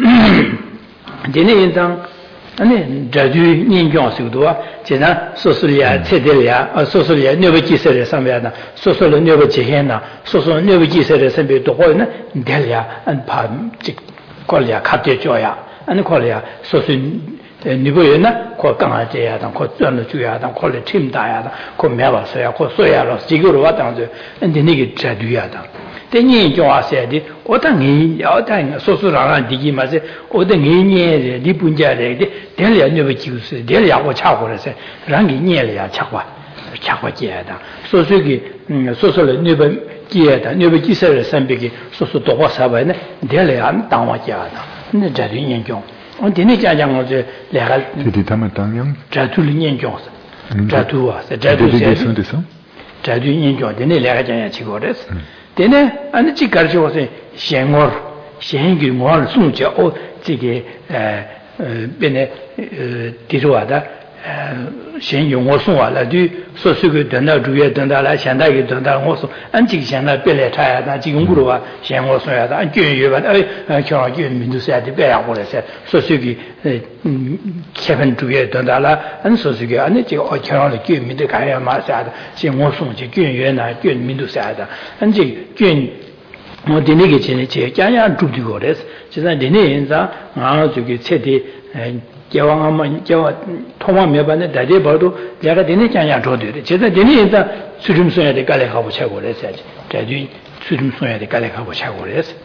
Dene and Jadu Ningon Sudua, Jena, Sosulia, Cedelia, or Sosulia, never gisere Samana, Sosolo never Jehena, Soso never gisere Sambi Dohona, Delia, and Pam Colia, Capte Joya, and Colia, Sosun Nibuena, Kokana Jaya, and Kotan Juya, and call it Tim Diada, Comela, Soya, Soya, Siguro, and the Nigger Jaduada. Then you said, Otangi, Otang, Sosura, Digimase, Otangi, Lipunja, Delia never choose, Delia or Chakwa, Rangi Nelia Chakwa, Chakwa Giada, Sosugi, Sosol never Giada, never Gisera Sambiki, Sosotowa Savan, Delia and Tamagiada, and the Jadinian Jong. On the Nijang was the Legal Jatulinian Jones. Jatua, the Jadu. 자주 인조 되네 내가 전에 지고랬어. 되네 아니 지 가르쳐 와서 생어 생기 뭐를 숨죠. 어 저게 에 베네 디로와다先用我送完了的，说是个等到主要等到了，现在又等到我送，俺这个现在别来查呀，那这个不如啊，先我送呀，俺军员吧，哎，呃，像军民都是的，别样过来噻，说是个呃嗯，七分主要等到了，俺说是个，俺那这个哦，像了军民的干呀嘛啥的，先我送去军员呐，军民都啥的，俺这个军。我的那个钱呢，就讲讲住的过来是，就是你那人家啊，这个彻底嗯。叫我们叫我通往面板的大家包都两个天天讲讲做对的，现在天天在水中送下的干来好不吃过来噻，这就水中送下的干来好不吃过来噻。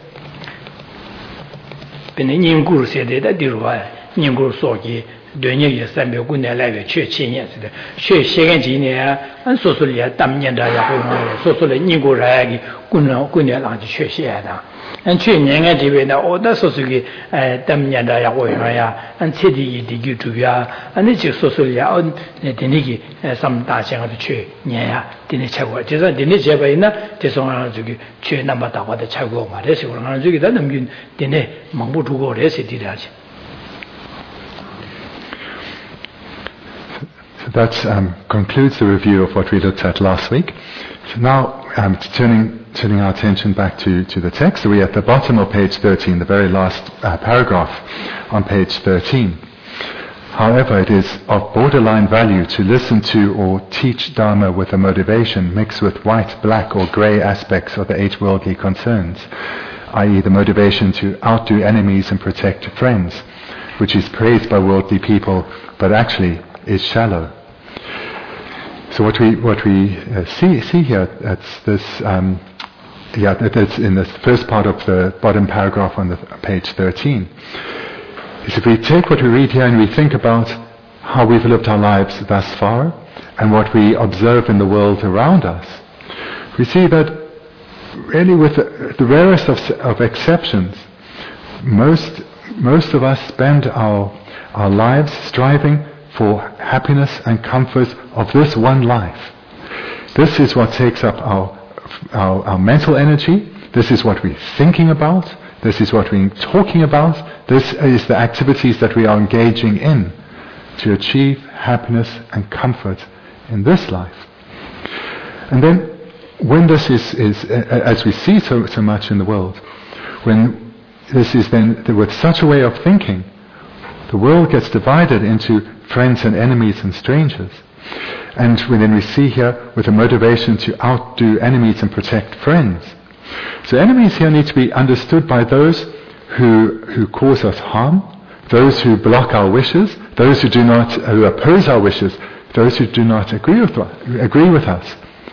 本来人故事写的，比如啊，人故事说的，对年也三百过年来个缺七年似的，缺些个几年啊，俺说说的当年的也会用，说说的人故来个过年过年让就缺些的。俺去年俺这边呢，我那说是个，哎，当年的呀，我说呀，俺彻底一地就主呀，俺那就说说呀，哦，那天那个，呃，什么大乡的去年呀，天天吃过，就是天天吃呗呢，就是俺这个去那么大把的吃过嘛，这是我俺这个咱能用天天忙不出过这些地方去。 So that um, concludes the review of what we looked at last week. So now, um, turning turning our attention back to, to the text, so we're at the bottom of page thirteen, the very last uh, paragraph on page thirteen. However, it is of borderline value to listen to or teach Dharma with a motivation mixed with white, black or grey aspects of the eight worldly concerns, that is the motivation to outdo enemies and protect friends, which is praised by worldly people but actually is shallow. So what we what we uh, see see here, that's this um, yeah that's in the first part of the bottom paragraph on the page thirteen. Is if we take what we read here and we think about how we've lived our lives thus far and what we observe in the world around us, we see that really with the, the rarest of, of exceptions, most most of us spend our our lives striving for happiness and comfort of this one life. This is what takes up our, our our mental energy. This is what we're thinking about. This is what we're talking about. This is the activities that we are engaging in to achieve happiness and comfort in this life. And then when this is, is as we see so, so much in the world, when this is then with such a way of thinking, the world gets divided into friends and enemies and strangers. And then we see here with a motivation to outdo enemies and protect friends. So enemies here need to be understood by those who who cause us harm, those who block our wishes, those who do not who oppose our wishes, those who do not agree with agree with us.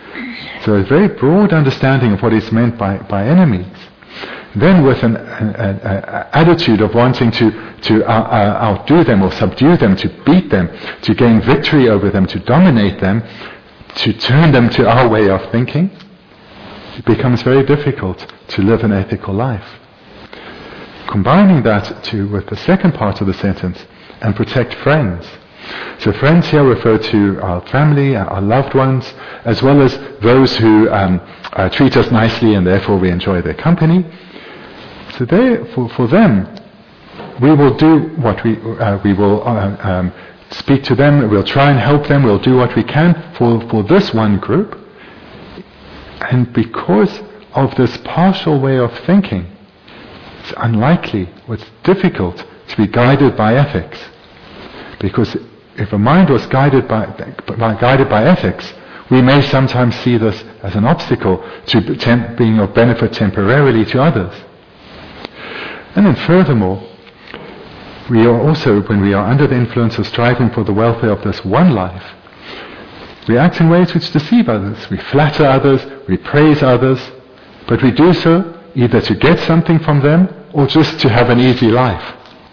So a very broad understanding of what is meant by, by enemies. Then with an, an, an, an attitude of wanting to, to uh, uh, outdo them or subdue them, to beat them, to gain victory over them, to dominate them, to turn them to our way of thinking, it becomes very difficult to live an ethical life. Combining that to, with the second part of the sentence, and protect friends. So friends here refer to our family, our loved ones, as well as those who um, uh, treat us nicely and therefore we enjoy their company. So they, for, for them, we will do what we, uh, we will uh, um, speak to them, we'll try and help them, we'll do what we can for, for this one group. And because of this partial way of thinking, it's unlikely, it's difficult to be guided by ethics. Because if a mind was guided by, by guided by ethics, we may sometimes see this as an obstacle to temp, being of benefit temporarily to others. And then furthermore, we are also, when we are under the influence of striving for the welfare of this one life, we act in ways which deceive others. We flatter others, we praise others, but we do so either to get something from them or just to have an easy life.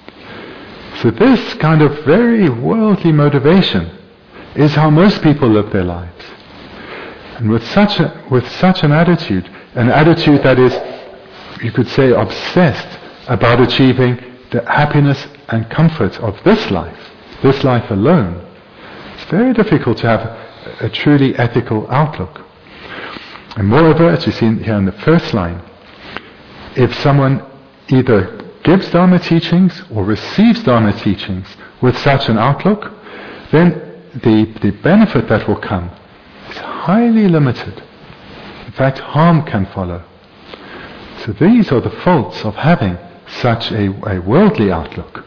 So this kind of very worldly motivation is how most people live their lives. And with such a, with such an attitude, an attitude that is, you could say, obsessed about achieving the happiness and comfort of this life, this life alone, it's very difficult to have a truly ethical outlook. And moreover, as you see here in the first line, if someone either gives Dharma teachings or receives Dharma teachings with such an outlook, then the, the benefit that will come is highly limited. In fact, harm can follow. So these are the faults of having such a, a worldly outlook.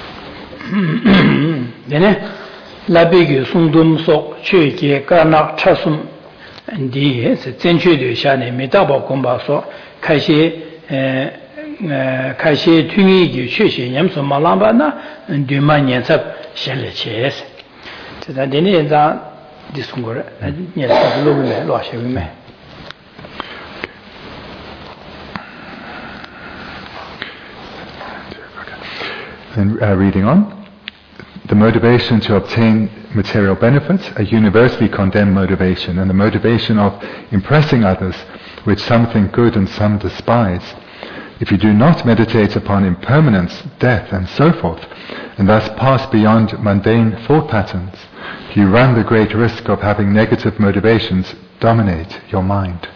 And uh, reading on, the motivation to obtain material benefits, a universally condemned motivation, and the motivation of impressing others, which some think good and some despise. If you do not meditate upon impermanence, death, and so forth, and thus pass beyond mundane thought patterns, you run the great risk of having negative motivations dominate your mind.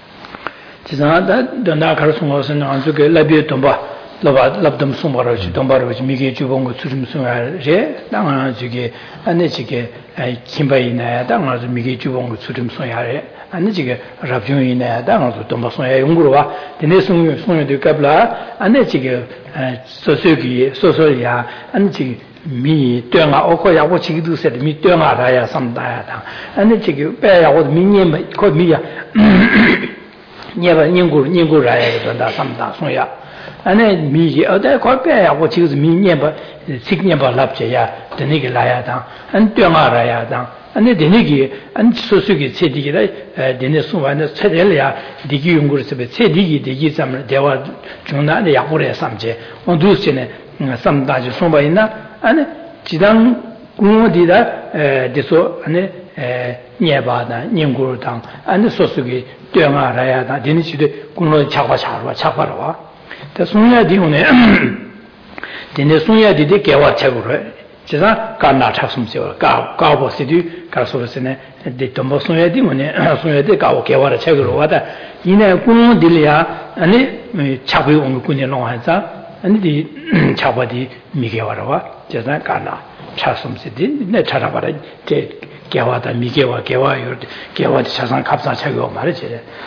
Lava labdam sumaraji, Dombaraji, Migi Jubongo, Turim Sumare, Dangaji, Anechike, Kimbaina, Dangaji, Migi Jubongo, Turim Sumare, Anechike, Rabuina, Dangaji, Dombasoya, Ungurua, the Nesung Sunya de Kabla, Anechike, Sosugi, Sosolia, Anechike. Mi Tunga Okoya, what she do said, Mi Tunga Raya, some diata, and the chicken bear what Minim called me never Ningu, Ningu Raya, some Soya. And then me, oh, they call bear what she was me never, Signaba Lapjaya, the Nigilaya down, and Tunga Raya down, and then the Nigi, and Sosugi said, the Nesu and the Sedelia, the Yungur said, Sedigi, the Gizam, there were Juna, the Yapore Samje, on Dusine, some Daji Sombaina. And Jidang Gumodida, Deso, and Niabada, Ningurutan, and the Sosugi, Duanga Rayada, Denichi, Guno Chapachara, Chaparawa. The Sunya Dione, the Nesunya did the Gawa Chagure, Jeza, Karna Chasum, Gabo City, Carsolesene, the Tomosunya Dimone, Sunya de Gawa Chagurwada, in a Guno Dilia, and Chabu on Kunino and the Chabadi Migawarawa. Just like Ghana, Chasum City, the Charabara, Gawata, Migawa, Gawa, Gawa, Chasan Kapsa Chago, marriage.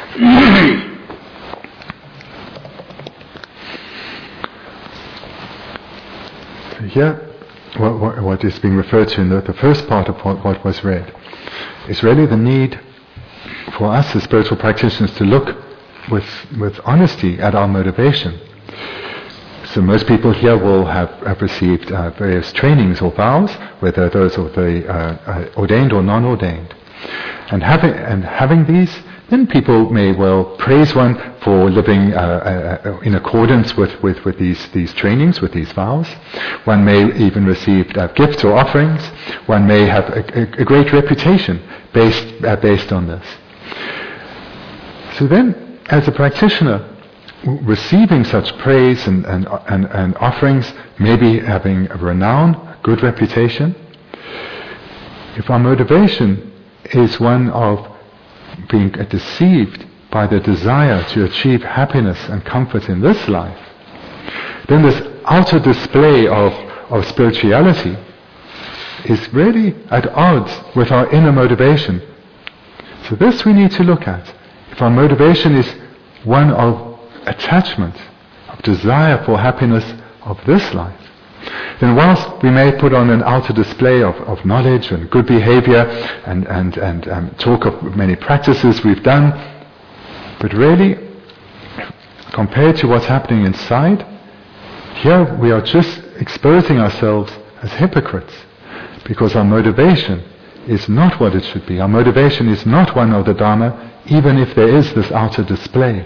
Here, what, what, what is being referred to in the, the first part of what, what was read is really the need for us as spiritual practitioners to look with, with honesty at our motivation. So most people here will have, have received uh, various trainings or vows, whether those of the uh, uh, ordained or non-ordained. And having, and having these, then people may well praise one for living uh, uh, in accordance with, with, with these, these trainings, with these vows. One may even receive uh, gifts or offerings. One may have a, a, a great reputation based, uh, based on this. So then, as a practitioner, receiving such praise and, and, and, and offerings, maybe having a renown, a good reputation, if our motivation is one of being deceived by the desire to achieve happiness and comfort in this life, then this outer display of, of spirituality is really at odds with our inner motivation. So this we need to look at. If our motivation is one of attachment, of desire for happiness of this life, then whilst we may put on an outer display of, of knowledge and good behavior and, and, and um, talk of many practices we've done, but really, compared to what's happening inside, here we are just exposing ourselves as hypocrites, because our motivation is not what it should be. Our motivation is not one of the Dharma, even if there is this outer display.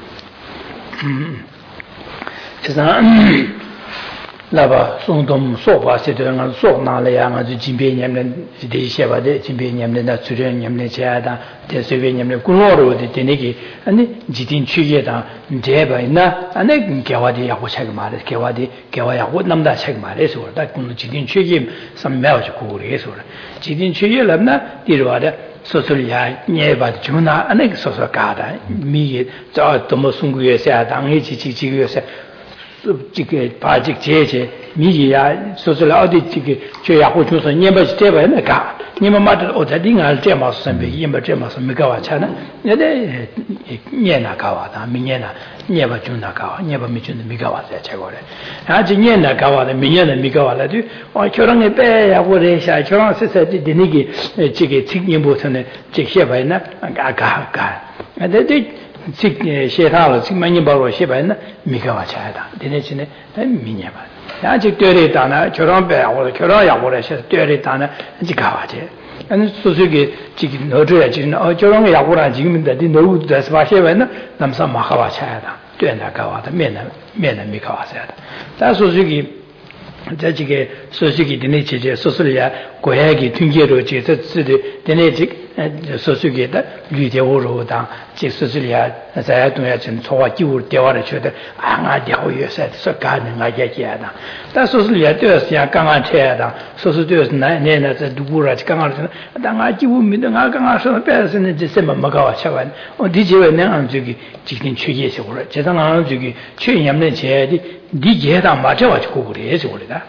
Lava Sundom Soba Sidang So Nalayanga, the Jimbinium, the Sheva, the Jimbinium, the Surianium, the Chada, the Suvinium, the Kunoro, the Teniki, and the Jitin Chuyeta, Jeba, and then Gawadi Yahushagma, Gawadi, Gawaya, what number Shagma, or that Jitin Chuyim, some Melch Kuris, or Jitin Chuyamna, Dirwada, 소소리야 녀바 주나 안에 소소 가다 미 저 도모 송구에서 당에 지지지에서 지게 바직 제제 미기야 소소라 어디 지게 줘야 호주서 녀바 스테바는 가 녀마마도 어디가 제마서 선배 이마 제마서 미가와 차나 녀데 녀나 가와다 미녀나 녀바 주나 가와 녀바 미주는 미가와서 제거래 아직 녀나 가와다 미녀는 미가와라도 어 저랑에 빼야 보래샤 저랑 세세디 되니기 지게 책임부터는 직셔봐나 가가가 근데 직 셰타로 직만이 바로 셰바나 미가와 차야다 되네지네 미녀바 아직 되레다나 저랑 빼고 저랑야 보래셔 되레다나 아직 가와제 아니 소소게 지금 너저야 지금 어 저랑에 야고라 지금인데 너무 돼서 마셔봐나 남사 마가와 차야다 되나 가와다 면나 면나 미가와서야다 다 소소게 자지게 소소게 되네 제제 소소리야 고야기 튕겨로 제서 쓰되 되네 직 소소게다 리데오로다 제 소소리야 자야 동야 전 초와 기울 대화를 쳐도 아가 대화에서 가는 가야지야다 다 소소리야 되었어야 강한 채야다 소소 되었어 내내 저 누구라 강한 당아 기울 믿는 아 강아서 빼서는 제세 먹어와 차관 어 디제에 내가 저기 지금 최기에서 그래 제가 저기 최염내 제디 디제다 맞아 가지고 그래 저거다.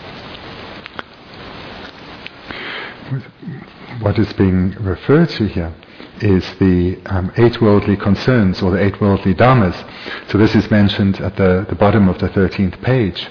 What is being referred to here is the um, eight worldly concerns or the eight worldly dharmas. So this is mentioned at the, the bottom of the thirteenth page.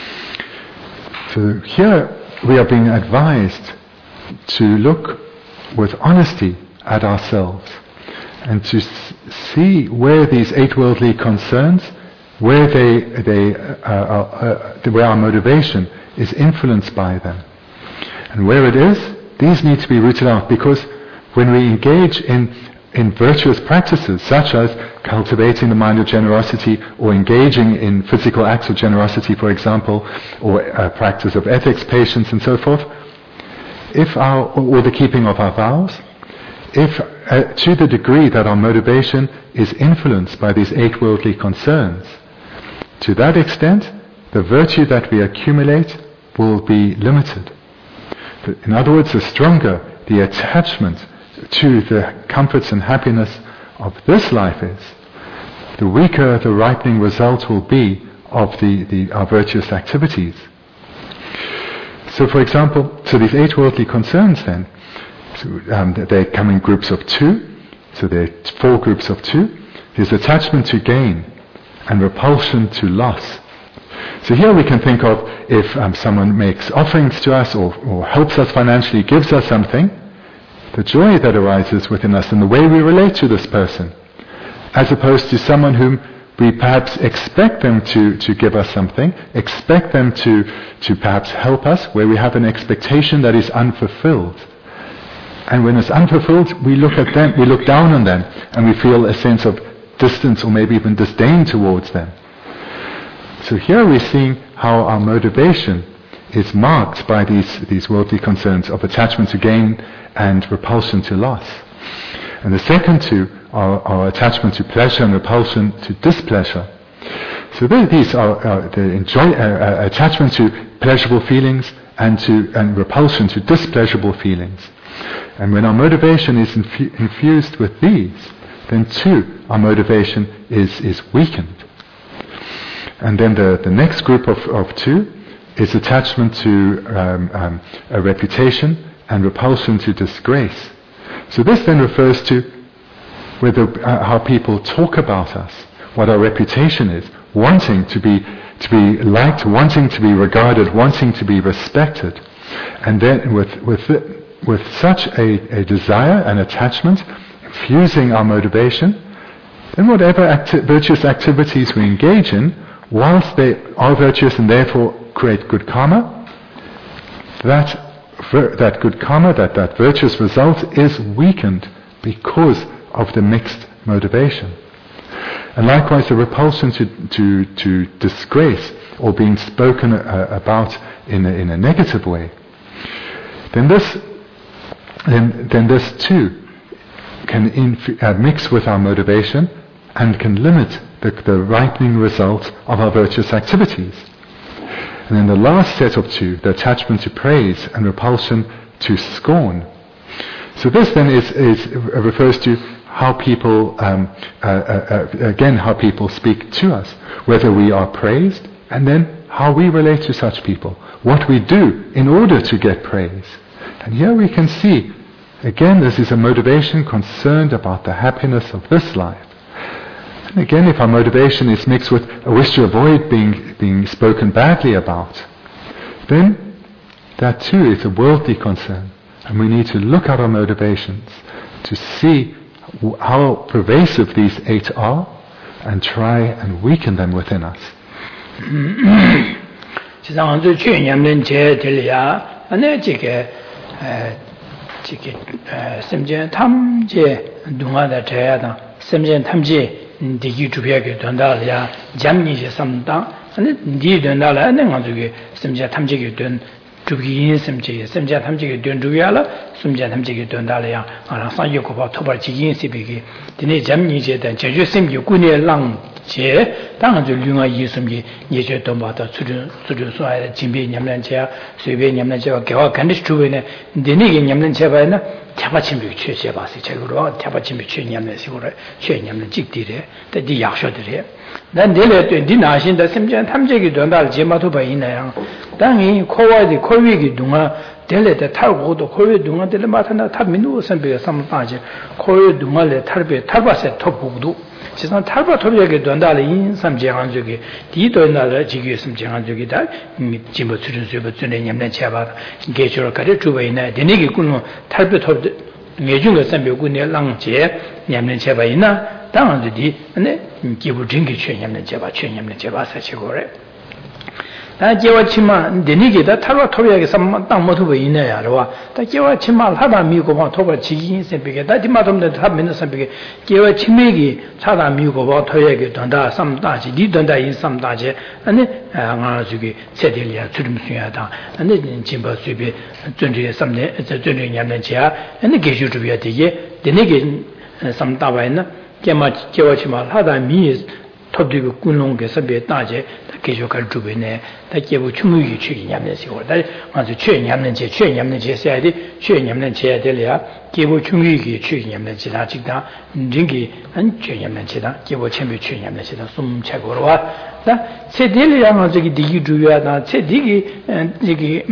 So here we are being advised to look with honesty at ourselves and to s- see where these eight worldly concerns, where they, they, uh, uh, uh, where our motivation is influenced by them, and where it is. These need to be rooted out, because when we engage in, in virtuous practices, such as cultivating the mind of generosity, or engaging in physical acts of generosity, for example, or a practice of ethics, patience, and so forth, if our, or the keeping of our vows, if uh, to the degree that our motivation is influenced by these eight worldly concerns, to that extent, the virtue that we accumulate will be limited. In other words, the stronger the attachment to the comforts and happiness of this life is, the weaker the ripening result will be of the, the our virtuous activities. So, for example, so these eight worldly concerns then, so, um, they come in groups of two, so there are four groups of two. There's attachment to gain and repulsion to loss. So here we can think of if um, someone makes offerings to us or, or helps us financially, gives us something, the joy that arises within us and the way we relate to this person, as opposed to someone whom we perhaps expect them to, to give us something, expect them to, to perhaps help us, where we have an expectation that is unfulfilled. And when it's unfulfilled, we look at them, we look down on them, and we feel a sense of distance or maybe even disdain towards them. So here we're seeing how our motivation is marked by these, these worldly concerns of attachment to gain and repulsion to loss. And the second two are, are attachment to pleasure and repulsion to displeasure. So these are uh, the enjoy, uh, uh, attachment to pleasurable feelings and to and repulsion to displeasurable feelings. And when our motivation is infu- infused with these, then too our motivation is, is weakened. And then the, the next group of, of two is attachment to um, um, a reputation and repulsion to disgrace. So this then refers to whether uh, how people talk about us, what our reputation is, wanting to be to be liked, wanting to be regarded, wanting to be respected, and then with with the, with such a, a desire and attachment infusing our motivation, then whatever acti- virtuous activities we engage in, whilst they are virtuous and therefore create good karma, that that good karma, that, that virtuous result is weakened because of the mixed motivation. And likewise the repulsion to, to, to disgrace or being spoken uh, about in a, in a negative way, then this then, then this too can inf- uh, mix with our motivation and can limit the, the ripening result of our virtuous activities. And then the last set of two, the attachment to praise and repulsion to scorn. So this then is, is refers to how people, um, uh, uh, uh, again, how people speak to us, whether we are praised, and then how we relate to such people, what we do in order to get praise. And here we can see, again, this is a motivation concerned about the happiness of this life. And again, if our motivation is mixed with a wish to avoid being, being spoken badly about, then that too is a worldly concern. And we need to look at our motivations to see how pervasive these eight are and try and weaken them within us. 주기인 심지 심지 탐지게 된 주야라 심지 탐지게 된다래야 알아 상여고 토발 지긴 시비기 드네 잠니제된 제주 심기 군의 랑제 당한주 류가 이심기 예제 돈바다 수준 수준 소아의 진비 냠란제야 수비 냠란제와 개와 간디 주변에 드네게 냠란 제바나 타바침비 최세 봐서 제거로 타바침비 최냠란 시고로 최냠란 찍디래 대디 약셔들이 난 내려 때 나신다 심지 탐지게 된다 제마도 바이나야 당이 코와디 코위기 동안 델레데 타고도 코위 동안 델레 마타나 타민우 선비가 삼파지 코위 동안에 탈베 탈바세 톱부도 지선 탈바 톱이게 된다래 인삼제한 적이 디도나래 지기 심제한 적이다 지뭐 수준수버 준에 냠내 제바 게저로 가려 주베이나 데니기 군노 탈베 톱 내중의 선비군의 랑제 냠내 제바이나 당한들이 네 기부 딩기 최냠내 제바 최냠내 제바 사치고래 다 제와 치마 데니게다 타로 토비하게 삼만 땅 모두가 있네야로와 다 제와 치마 하다 미고 봐 토바 지긴 선비게 다 디마돔데 다 맨날 선비게 제와 치메기 차다 미고 봐 토야게 된다 삼다지 리던다 인 삼다지 아니 아 저기 세딜이야 주름수야다 아니 진바 수비 전제 삼네 전제 냠는지야 아니 계주주비야 되게 데니게 삼다바이나 제마 제와 치마 하다 미 토디고 군롱게 선비 따제 계속할 주변에 다 개부 충분히 취기 냠내시고 다 아주 최 냠는지 최 냠는지 해야 돼. 최 냠는지 해야 될이야. 개부 충분히 취기 냠는지다 직다 링기 안 최 냠는지다. 개부 첨비 최 냠는지다. 숨 채고로 와. 다 세딜이랑 저기 디기 주야다. 세디기 저기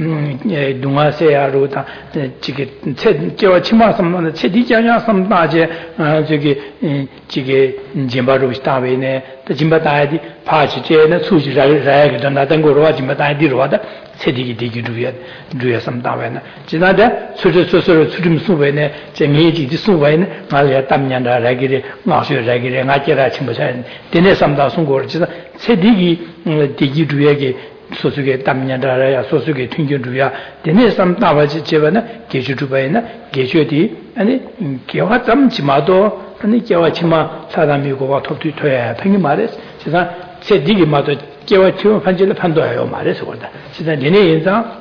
동아세야로다. 저기 체 제와 치마 삼만 체디자냐 삼다제 저기 저기 진바로 스타베네 진바다디 파지제는 수지라게 된다던 거로 진바다디 로다 세디기 디기 주야 주야 삼다베나 지나데 수수수수 수좀 수베네 제미지 수베네 말이야 담년다 라기리 마셔 라기리 나게라 침보사 데네 삼다 송고 지나 세디기 디기 주야게 소수게 담년다라야 소수게 튕겨주야 데네 삼다바지 제바나 계주주바이나 계주디 아니 개와 잠지마도 아니 개와 치마 사람이고가 톱뒤 토야 팽이 말했어 제가 세디기 마도 개와 치마 판지를 판도해요 말해서 그런다 진짜 내내 인상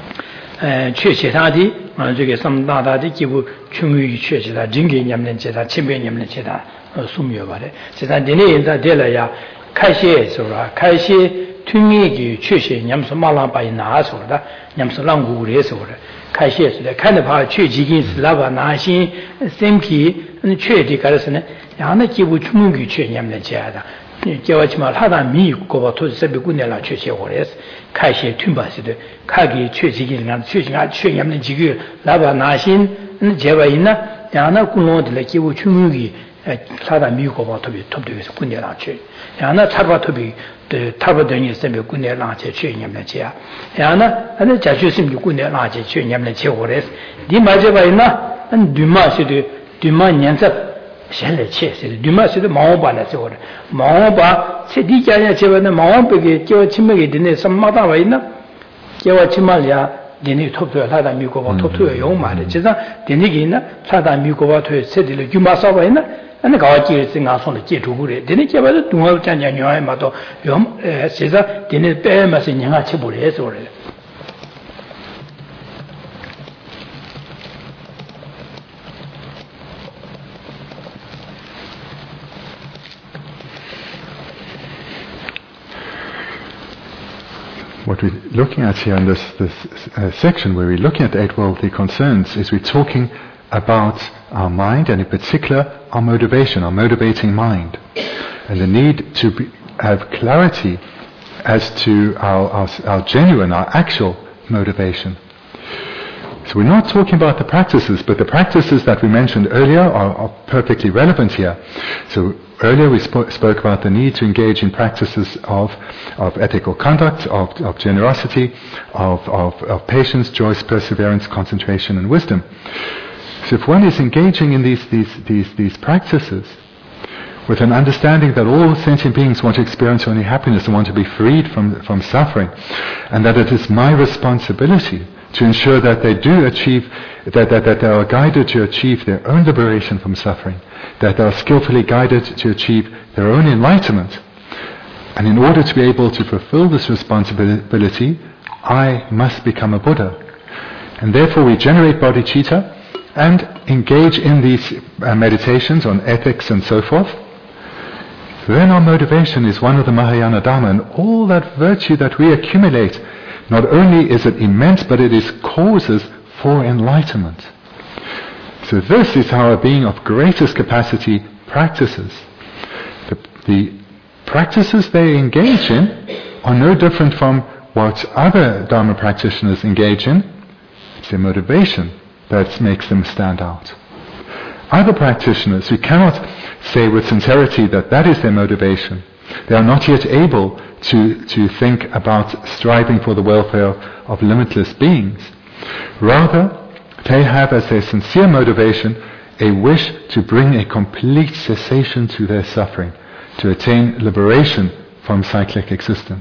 에 최세사디 저게 삼다다디 기부 충유이 최세다 징게 냠는 제다 침배 냠는 제다 숨여 말해 제가 내내 인사 될어야开始说 开始 튕기기 최세 냠서 말라바이 나서다 냠서 랑구리에서 그래开始是的 看的怕최지긴 슬라바 나신 샘키 최디 가르스네 야나 기부 충분히 최냠는 제하다 제와치마 하다 미고바 토스베 군내라 최세고레스开始 튕바시데 카기 최지긴한 최지가 최냠는 지기 라바 나신 제바 있나 야나 군노들 기부 충분히 사다 미고바 토비 토비에서 군내라 최 야나 차바 토비 타버더니 셈에 군내라 최 최냠는 제야 야나 아니 자주심 군내라 최 최냠는 제고레스 디 마제바 있나 안 뒤마시데 뒤마 년자 현래 체세 뒤마시데 마오바나 저거래 마오바 세디자냐 제바는 마오베게 저 침맥이 되네 섬마다 와 있나 제와 침말이야 되네 톱도 하다 미고바 톱도 용 말에 제가 되네게 있나 사다 미고바 토에 세디를 주마사 와 있나 아니 가와지 생각선을 제두고래 되네 제바도 동화 잔냐 녀에 마도 요 세자 되네 빼면서 냥아 쳐버려서 그래 What we're looking at here in this, this uh, section where we're looking at the eight worldly concerns is we're talking about our mind, and in particular our motivation, our motivating mind, and the need to be, have clarity as to our, our, our genuine, our actual motivation. So we're not talking about the practices, but the practices that we mentioned earlier are, are perfectly relevant here. So earlier we spo- spoke about the need to engage in practices of, of ethical conduct, of, of generosity, of, of, of patience, joy, perseverance, concentration, and wisdom. So if one is engaging in these, these, these, these practices with an understanding that all sentient beings want to experience only happiness and want to be freed from, from suffering, and that it is my responsibility to ensure that they do achieve, that, that, that they are guided to achieve their own liberation from suffering, that they are skillfully guided to achieve their own enlightenment. And in order to be able to fulfill this responsibility, I must become a Buddha. And therefore we generate bodhicitta and engage in these uh, meditations on ethics and so forth. Then our motivation is one of the Mahayana Dharma, and all that virtue that we accumulate, not only is it immense, but it is causes for enlightenment. So this is how a being of greatest capacity practices. The, the practices they engage in are no different from what other Dharma practitioners engage in. It's their motivation that makes them stand out. Other practitioners who cannot say with sincerity that that is their motivation, they are not yet able to, to think about striving for the welfare of limitless beings. Rather, they have as their sincere motivation a wish to bring a complete cessation to their suffering, to attain liberation from cyclic existence.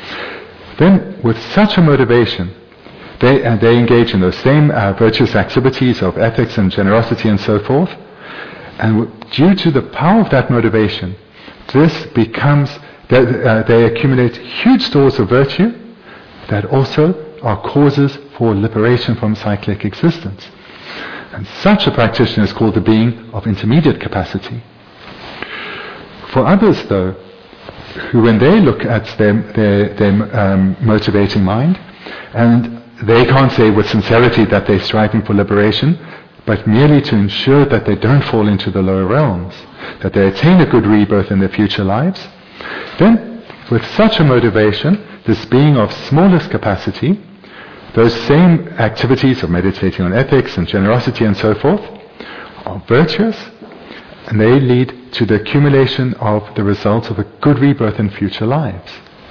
Then, with such a motivation, they, uh, they engage in those same uh, virtuous activities of ethics and generosity and so forth, and w- due to the power of that motivation, this becomes, they, uh, they accumulate huge stores of virtue that also are causes for liberation from cyclic existence. And such a practitioner is called the being of intermediate capacity. For others, though, who when they look at their, their, their um, motivating mind, and they can't say with sincerity that they're striving for liberation, but merely to ensure that they don't fall into the lower realms, that they attain a good rebirth in their future lives, then with such a motivation, this being of smallest capacity, those same activities of meditating on ethics and generosity and so forth are virtuous, and they lead to the accumulation of the results of a good rebirth in future lives.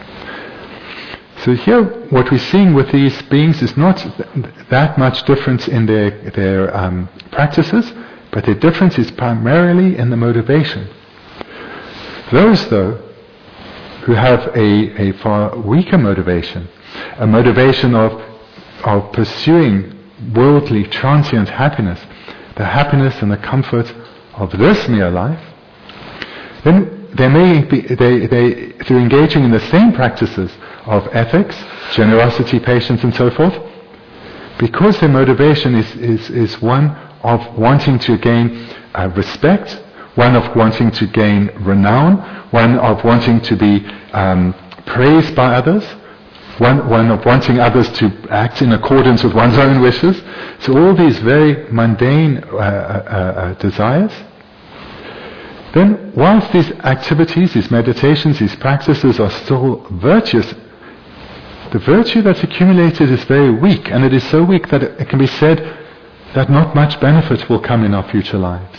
So here, what we're seeing with these beings is not th- that much difference in their, their um, practices, but the difference is primarily in the motivation. Those, though, who have a, a far weaker motivation, a motivation of, of pursuing worldly, transient happiness, the happiness and the comfort of this mere life, then they may be, they, they, through engaging in the same practices of ethics, generosity, patience, and so forth, because their motivation is, is, is one of wanting to gain uh, respect, one of wanting to gain renown, one of wanting to be um, praised by others, one, one of wanting others to act in accordance with one's own wishes. So all these very mundane uh, uh, uh, desires. Then, whilst these activities, these meditations, these practices are still virtuous, the virtue that's accumulated is very weak, and it is so weak that it, it can be said that not much benefit will come in our future lives.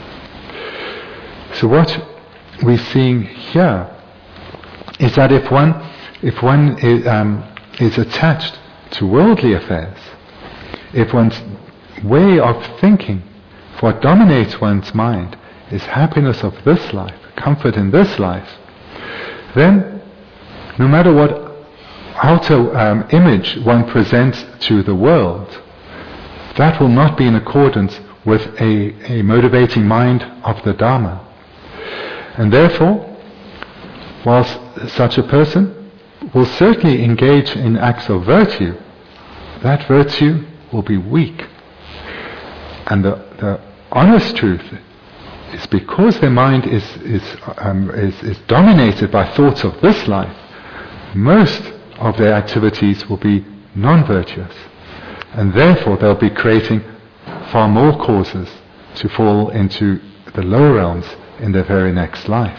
So what we're seeing here is that if one, if one is, um, is attached to worldly affairs, if one's way of thinking, if what dominates one's mind is happiness of this life, comfort in this life, then no matter what outer um, image one presents to the world, that will not be in accordance with a, a motivating mind of the Dharma. And therefore, whilst such a person will certainly engage in acts of virtue, that virtue will be weak. And the, the honest truth is because their mind is, is, um, is, is dominated by thoughts of this life, most of their activities will be non-virtuous. And therefore they'll be creating far more causes to fall into the lower realms in their very next life.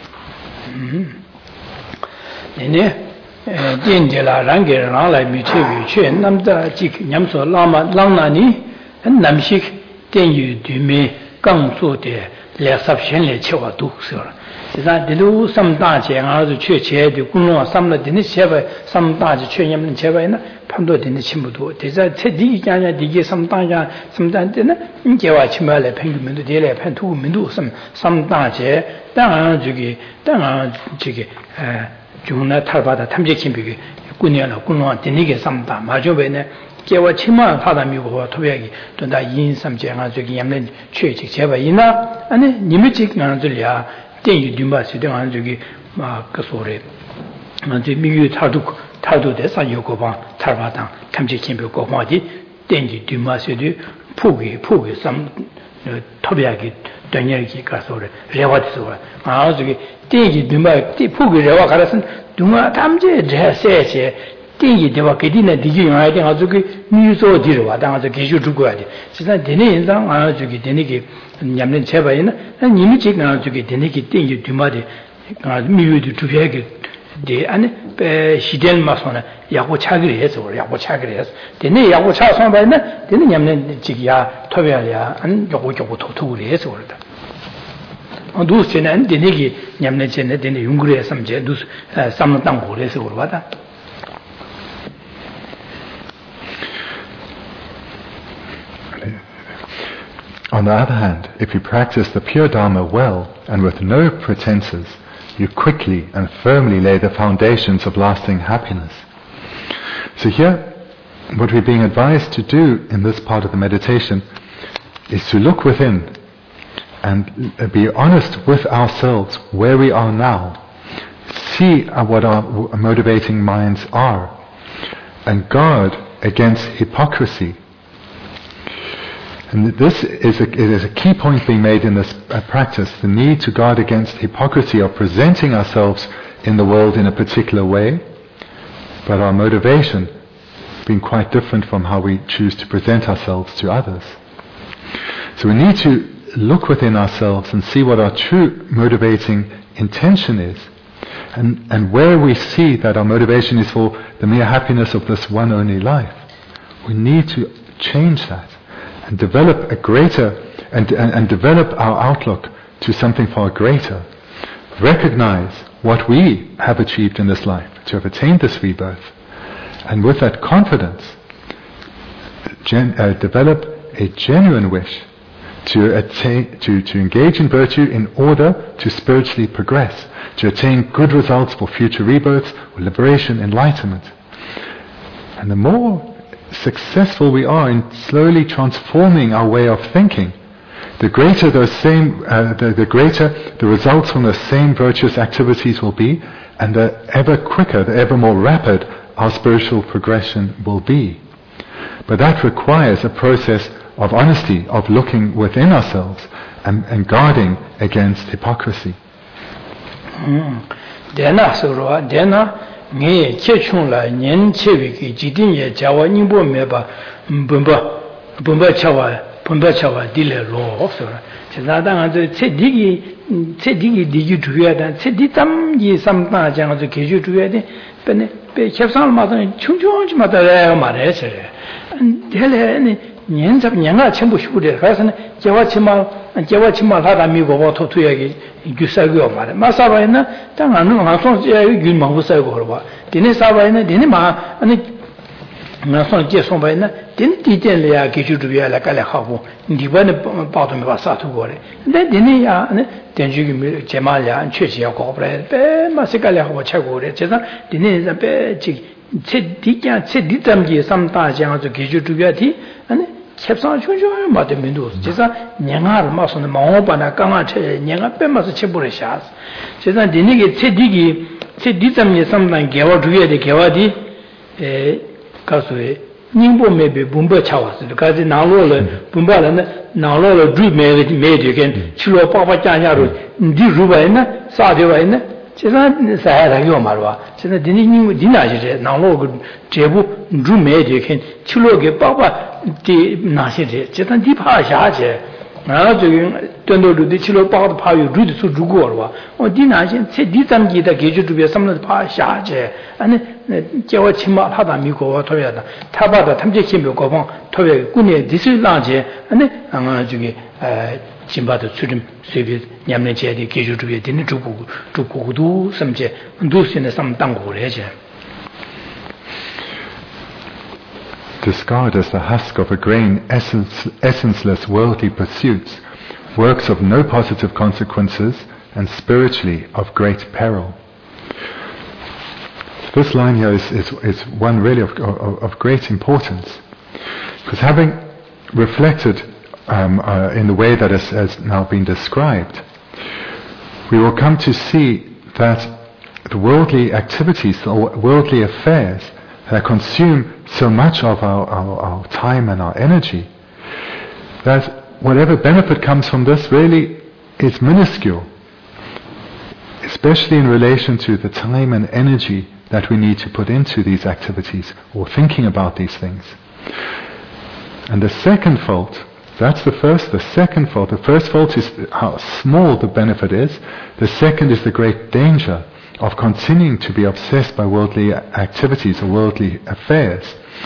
That the do some dodge and other church, the Kuno, some of the Nisheva, some dodge, Chayam and Chevana, Pando in the Chimbudo. There's a Teddy, Digi, sometimes, sometimes, in Jawachimala, Penguin, the Dele, Pentu, Mindu, some, some dodge, Dana Jugi, Dana Jigi, Juna Tarbata, Tamjiki, Kunia, Kuno, Teniga, sometime, Majovene. Jawachima, Hadamigo, Tobiagi, to die in some Jangazuki, Yaman, Church, Cheva, and Nimitic Nanzulia. 电影对嘛是这样这个嘛个说的，啊这米有态度态度的上有个方，他把当他们这前边个方的电影对嘛是的普给普给什么呃特别个专业个个说的，热话的说的，啊这个电影对嘛这普给热话看的是，对嘛他们这这些些。 电影对吧？给的呢，的确用来的啊，这个女做的话，当然是继续做过来的。实际上，电影上啊，这个电影个，你们才发现呢，那你们这个啊，这个电影个电影对嘛的啊，没有的图片个的，安呢，呃，时间嘛说呢，也我查个来是，也我查个来是，电影也我查上来呢，电影你们这个呀，特别呀，安要我叫我偷偷来是的。 我都是呢，电影个你们现在电影用过来什么些，都是呃，什么当过来是我的。 On the other hand, if you practice the pure Dharma well and with no pretenses, you quickly and firmly lay the foundations of lasting happiness. So here, what we're being advised to do in this part of the meditation is to look within and be honest with ourselves where we are now. See what our motivating minds are and guard against hypocrisy. And this is a, it is a key point being made in this uh, practice, the need to guard against hypocrisy of presenting ourselves in the world in a particular way, but our motivation being quite different from how we choose to present ourselves to others. So we need to look within ourselves and see what our true motivating intention is, and, and where we see that our motivation is for the mere happiness of this one only life. We need to change that. And develop a greater, and, and, and develop our outlook to something far greater. Recognize what we have achieved in this life, to have attained this rebirth. And with that confidence, gen, uh, develop a genuine wish to attain, to, to engage in virtue in order to spiritually progress, to attain good results for future rebirths, liberation, enlightenment. And the more successful we are in slowly transforming our way of thinking, the greater those same, uh, the, the greater the results from those same virtuous activities will be, and the ever quicker, the ever more rapid our spiritual progression will be. But that requires a process of honesty, of looking within ourselves and, and guarding against hypocrisy. Mm. Nge che chung la nyen che wi ki jidin ye jawa nyingbo me ba bumba bumba chawa bumba chawa dile lo so ra che da da nga che digi che digi digi tuya da che di tam yi sam ta jang zo ke ju tuya de pe ne pe chep sang ma da chung chung ji ma da la ma re che de le ne nyen zap nyen ga chen bu shu de ga sa ne jawa chi ma jawa chi ma la da mi go bo to tuya gi gyusago mare masabaina tanga no nga son je yu mangu sa go ba dine sabaina dine ma ani nga son je son baina dine ti den le ya ge ju du ya la ka le ha bu ndi ba ne ba to me ba sa tu go le de dine ya ne den ju gi je ma ya chue chi ya go ba be ma se ka le ha bo cha go le je sa dine za be chi che di ja che di tam ji sam ta ja zo ge ju du ya ti ani 캡상 충충 맞대 민도 제가 냥아를 마서는 마오바나 강아체 냥아 빼면서 쳐버려 샤스 제가 디니게 체디기 체디점에 삼단 개와 두개의 개와디 에 가서에 닝보메베 분바 차와서 가지 나로를 분바는 나로를 주메게 메디겐 치료 빠빠 짜냐로 니 루바이나 사데와이나 제가 사야라고 말와 제가 디니 디나지 나로 제부 주메게 칠로게 빠빠 디 나시제 제가 디파샤제 아 저기 던도도 칠로 빠도 파요 루드 수 주고와 어 디나시 제 디담기다 계주주에 삼는 파샤제 아니 제가 치마 하다 미고 토야다 타바다 탐제킴 고봉 토베 꾸네 디슬라제 아니 아 저기 에 진바도 수림 세비 냠내제디 계주주에 되는 주고 주고도 섬제 누스네 삼당고래제 Discard as the husk of a grain essence, essenceless worldly pursuits, works of no positive consequences, and spiritually of great peril. This line here is, is, is one really of, of, of great importance, because having reflected um, uh, in the way that has, has now been described, we will come to see that the worldly activities, the worldly affairs, that consume so much of our, our, our time and our energy, that whatever benefit comes from this really is minuscule, especially in relation to the time and energy that we need to put into these activities or thinking about these things. And the second fault, that's the first, the second fault, the first fault is how small the benefit is, the second is the great danger of continuing to be obsessed by worldly activities or worldly affairs,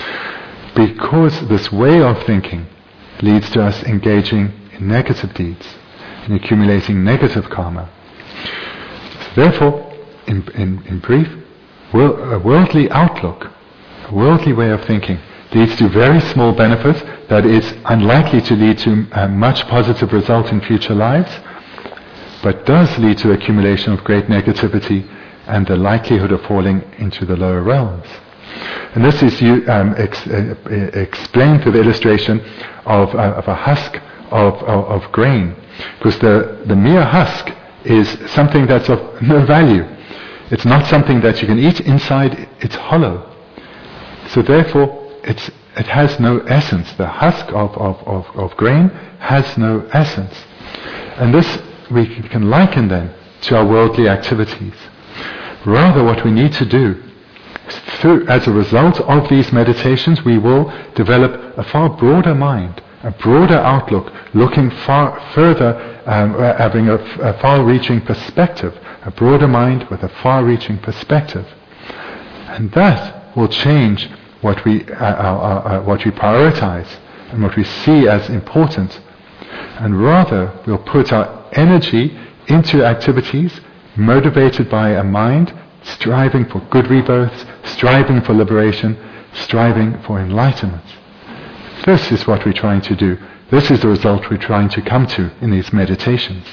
because this way of thinking leads to us engaging in negative deeds, in accumulating negative karma. Therefore, in, in, in brief, a worldly outlook, a worldly way of thinking leads to very small benefit that is unlikely to lead to a much positive result in future lives, but does lead to accumulation of great negativity and the likelihood of falling into the lower realms. And this is um, ex- uh, explained through the illustration of, uh, of a husk of, of, of grain, because the, the mere husk is something that's of no value. It's not something that you can eat. Inside it's hollow. So therefore it's, it has no essence. The husk of, of, of, of grain has no essence. And this we can liken then to our worldly activities. Rather, what we need to do, through, as a result of these meditations, we will develop a far broader mind, a broader outlook, looking far further, um, having a, a far-reaching perspective, a broader mind with a far-reaching perspective. And that will change what we, uh, uh, uh, what we prioritize and what we see as important. And rather, we'll put our energy into activities motivated by a mind striving for good rebirths, striving for liberation, striving for enlightenment. This is what we're trying to do. This is the result we're trying to come to in these meditations.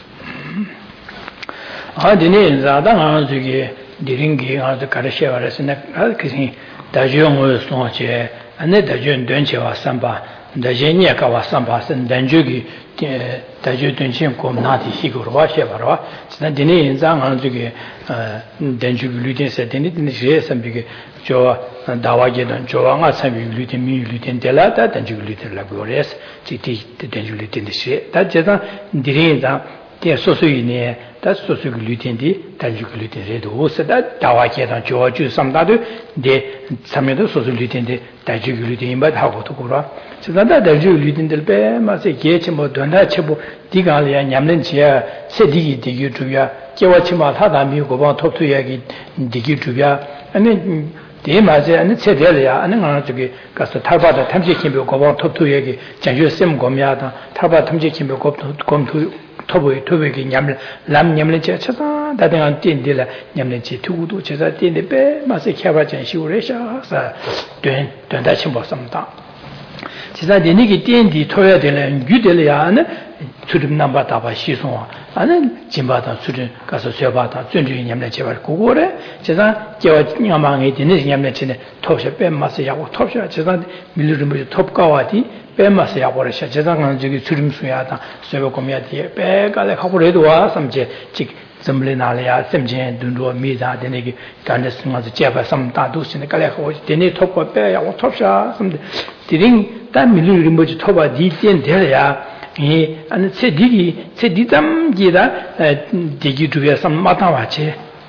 다제니야 가와 삼바선 단주기 다주 된신 곰나디 시고로 와셔바로 지난 디네 인상 하는 저기 단주기 루틴세 되는 제 삼비게 저 다와게던 저왕아 삼비 루틴 미 루틴 delata 단주기 루틴라고 그래서 지티 단주기 루틴시 다 제가 디네 인상 대 소소이네 다 소소기 루틴디 단주기 루틴에도 오스다 다와게던 저주 삼다도 데 삼에도 소소 루틴데 단주기 루틴 임바하고도 그러 지난다 단주기 루틴들 배 마세 게치 뭐 돈다 쳐보 디가리아 냠는 지야 세디기 디기 주야 깨와치마 하다 미고 봐 톱투 이야기 디기 주야 아니 대마제 아니 체델이야 아니 가 저기 가서 탈바다 탐지킴 고방 톱투 이야기 장주 쌤 고미하다 탈바 탐지킴 고 검투 토보이 토베기 냠을 람 냠을 제 쳐서 다등한 띵딜라 냠을 제 투구도 제가 띵데 배 마세 캬바전 시우레샤사 된 된다 심보 삼다 지사 되니기 띵디 토야 되는 유델이야는 수림 남바다바 시송 아는 진바다 수림 가서 쇠바다 준주인 냠을 제발 고고래 제가 제가 냠망에 되는 냠을 제네 톱셔 배 마세 야고 톱셔 제가 밀르르 톱가와디 빼마서 야고래셔 제장은 저기 수림수야다 쇠고미야디 빼가래 하고래도 와 삼제 직 점블이나리아 셈제 눈도 미다 되네기 간데스마서 제바 삼다도 신에 깔래 하고 되네 톱고 빼야고 톱샤 삼데 디링 단 밀르르 뭐지 톱아 디텐 되려야 이 아니 세디기 세디담 기다 디기 두야 삼 마타와체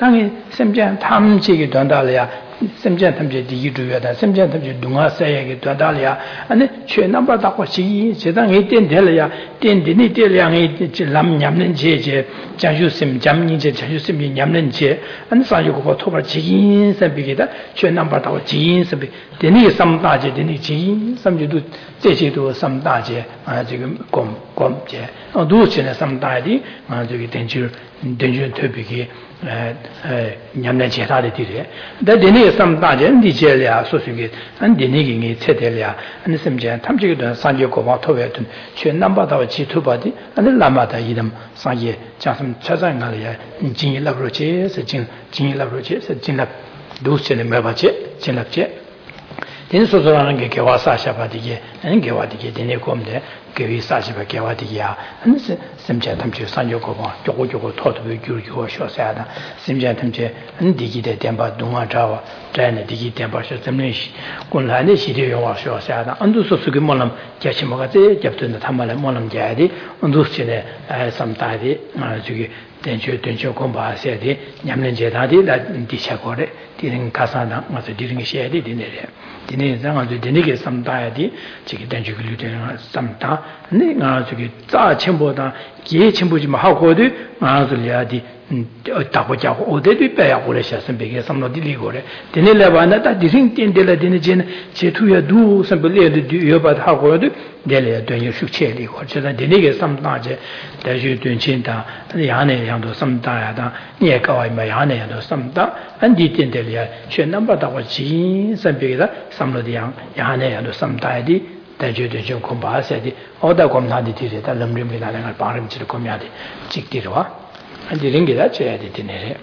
당이 semjan 탐지기 된다려야 semjan 탐지 디기 주요다 semjan 탐지 동아 사야게 된다려야 아니 최 넘버 다고 시 제당이 된del려야 된디니 될량이 람 냠는 제제 자주심 잠니제 자주심이 냠는 제 안사유고 토바 지인 선비기다 최 넘버 다고 지인 선비 되니 삼다제 되니 지인 삼주도 제제도 삼다제 아 지금 곰곰제 어 두치네 삼다디 아 저기 된줄 된줄 토비기 에 냠내 제사를 드려. 근데 되니 삼다제 니제랴 소수기 안 되니기 체델랴 안 심제 탐지기도 산지고 마토베든 최 넘버다고 지투바디 안 라마다 이름 상예 자슴 차장가랴 진일라브로체 진 진일라브로체 진랍 도스체네 매바체 진랍체 되는 소소라는 게 개화사샤바디게 아니 개화디게 되네 곰데 개위사시바 개화디야 안 심제 탐지 산지고 봐 조고조고 토도베 규규어 쇼사다 심제 탐지 안 디기데 덴바 동아자와 자네 디기 덴바셔 점내시 군란의 시리에 와 쇼사다 안도 소수게 몰람 개치모가제 잡든다 담말에 몰람 자야디 안도스체네 삼다디 저기 된주 된주 공부하셔야지 냠는 제다디 나 디샤고래 디는 가사나 맞아 디는 시야디 디네래 디네 상아도 디네게 삼다야디 저기 된주 글루데나 삼다 내가 저기 자 첨보다 기 첨보지 마 하고도 아들야디 다보자고 어디도 빼야 그러셨으면 베게 삼노디리고래 디네레바나다 디싱 틴델라 디네진 제투야 두 선불레도 여바 하고도 내려 된주 숙체리고 저다 디네게 삼다제 대주 된친다 야네 양도 삼다야다 니에가와이마 야네 양도 삼다 안디 틴델이야 쉔남바다고 진 선베게다 삼로디양 야네 양도 삼다야디 대주도 공부하셔야지 어디다 검사디 뒤에다 럼림이라는 바람치를 검야지 직디로와 안디는 게 다쳐야지 되네.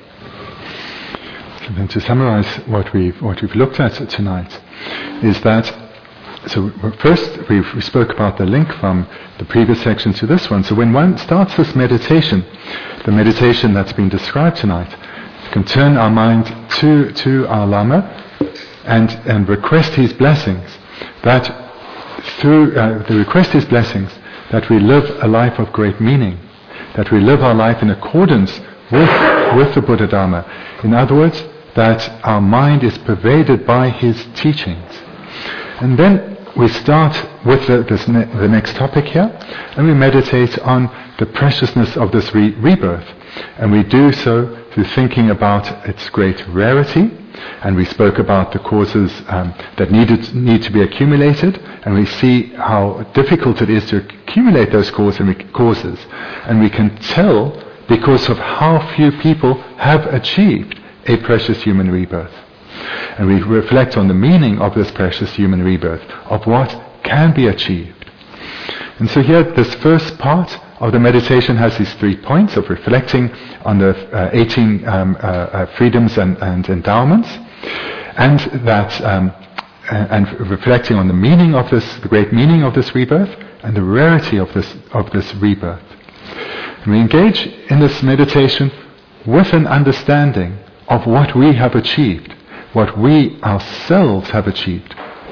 And to summarize what we've what we've looked at tonight is that so first we we spoke about the link from the previous section to this one. So when one starts this meditation, the meditation that's been described tonight, can turn our mind to to our Lama and and request his blessings that through uh, the request his blessings that we live a life of great meaning, that we live our life in accordance with with the Buddha Dharma. In other words, that our mind is pervaded by his teachings. And then we start with the, this ne- the next topic here, and we meditate on the preciousness of this re- rebirth. And we do so through thinking about its great rarity, and we spoke about the causes um, that needed, need to be accumulated, and we see how difficult it is to accumulate those causes, and we, causes. And we can tell because of how few people have achieved a precious human rebirth. And we reflect on the meaning of this precious human rebirth, of what can be achieved. And so here, this first part of the meditation has these three points of reflecting on the uh, eighteen um, uh, uh, freedoms and, and endowments, and that um, and reflecting on the meaning of this, the great meaning of this rebirth, and the rarity of this of this rebirth. And we engage in this meditation with an understanding of what we have achieved, what we ourselves have achieved.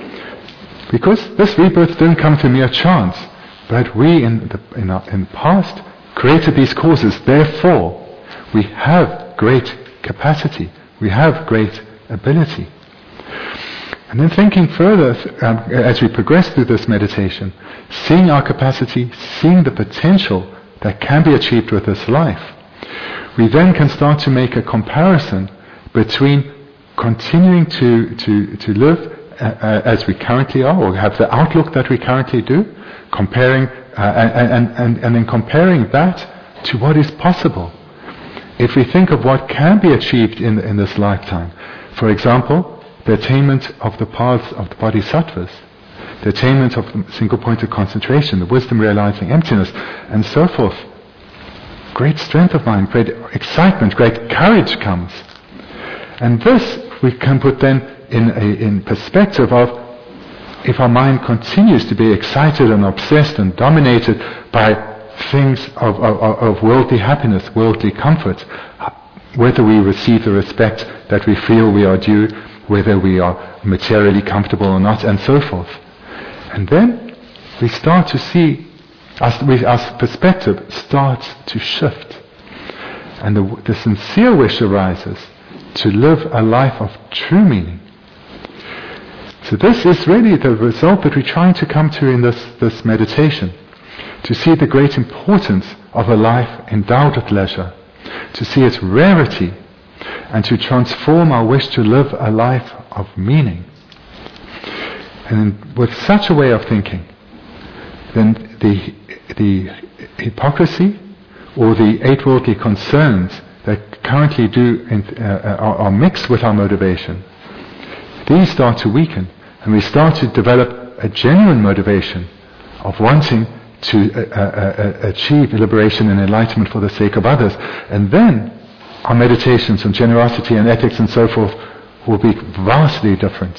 Because this rebirth didn't come to mere chance, but we in the, in, our, in the past created these causes. Therefore, we have great capacity, we have great ability. And then thinking further, um, as we progress through this meditation, seeing our capacity, seeing the potential that can be achieved with this life, we then can start to make a comparison between continuing to, to, to live uh, uh, as we currently are, or have the outlook that we currently do, comparing uh, and, and, and then comparing that to what is possible. If we think of what can be achieved in, in this lifetime, for example, the attainment of the paths of the bodhisattvas, the attainment of the single point of concentration, the wisdom realizing emptiness, and so forth, great strength of mind, great excitement, great courage comes. And this we can put then in a in perspective of, if our mind continues to be excited and obsessed and dominated by things of, of, of worldly happiness, worldly comfort, whether we receive the respect that we feel we are due, whether we are materially comfortable or not, and so forth. And then we start to see, our, we, our perspective starts to shift. and the, the sincere wish arises to live a life of true meaning. So this is really the result that we're trying to come to in this, this meditation, to see the great importance of a life endowed with leisure, to see its rarity, and to transform our wish to live a life of meaning. And with such a way of thinking, then the, the hypocrisy or the eight worldly concerns that currently do in, uh, are, are mixed with our motivation, these start to weaken, and we start to develop a genuine motivation of wanting to uh, uh, uh, achieve liberation and enlightenment for the sake of others. And then our meditations on generosity and ethics and so forth will be vastly different.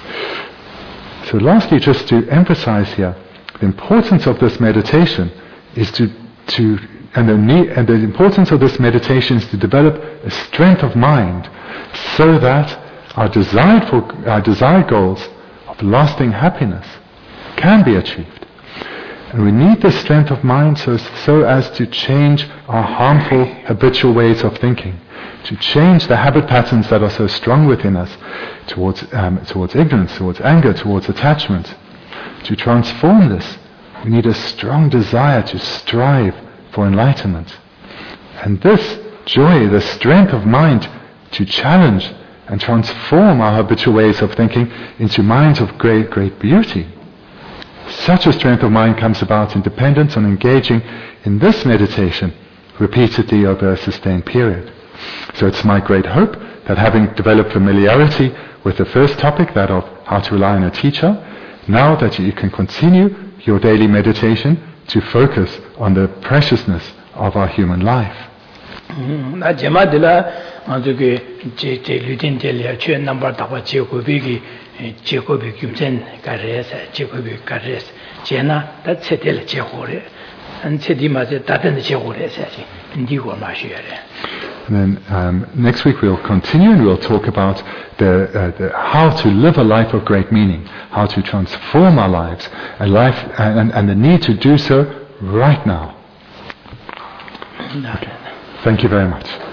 So lastly, just to emphasize here, the importance of this meditation is to, to and, the need, and the importance of this meditation is to develop a strength of mind so that our desired, for, our desired goals of lasting happiness can be achieved. And we need this strength of mind so, so as to change our harmful habitual ways of thinking, to change the habit patterns that are so strong within us towards, um, towards ignorance, towards anger, towards attachment. To transform this, we need a strong desire to strive for enlightenment. And this joy, the strength of mind to challenge and transform our habitual ways of thinking into minds of great, great beauty. Such a strength of mind comes about in dependence on engaging in this meditation repeatedly over a sustained period. So it's my great hope that having developed familiarity with the first topic, that of how to rely on a teacher, now that you can continue your daily meditation to focus on the preciousness of our human life. na jema de la anzu ge je je lutin de le chue number da ba je ko bi gi je ko bi kyum chen ka re sa je ko bi ka re je na da che de le je ho re an che di ma je da de je ho re sa ji ndi go ma shi re. And then um, next week we'll continue and we'll talk about the, uh, the how to live a life of great meaning, how to transform our lives, a life, and, and the need to do so right now. Okay. Thank you very much.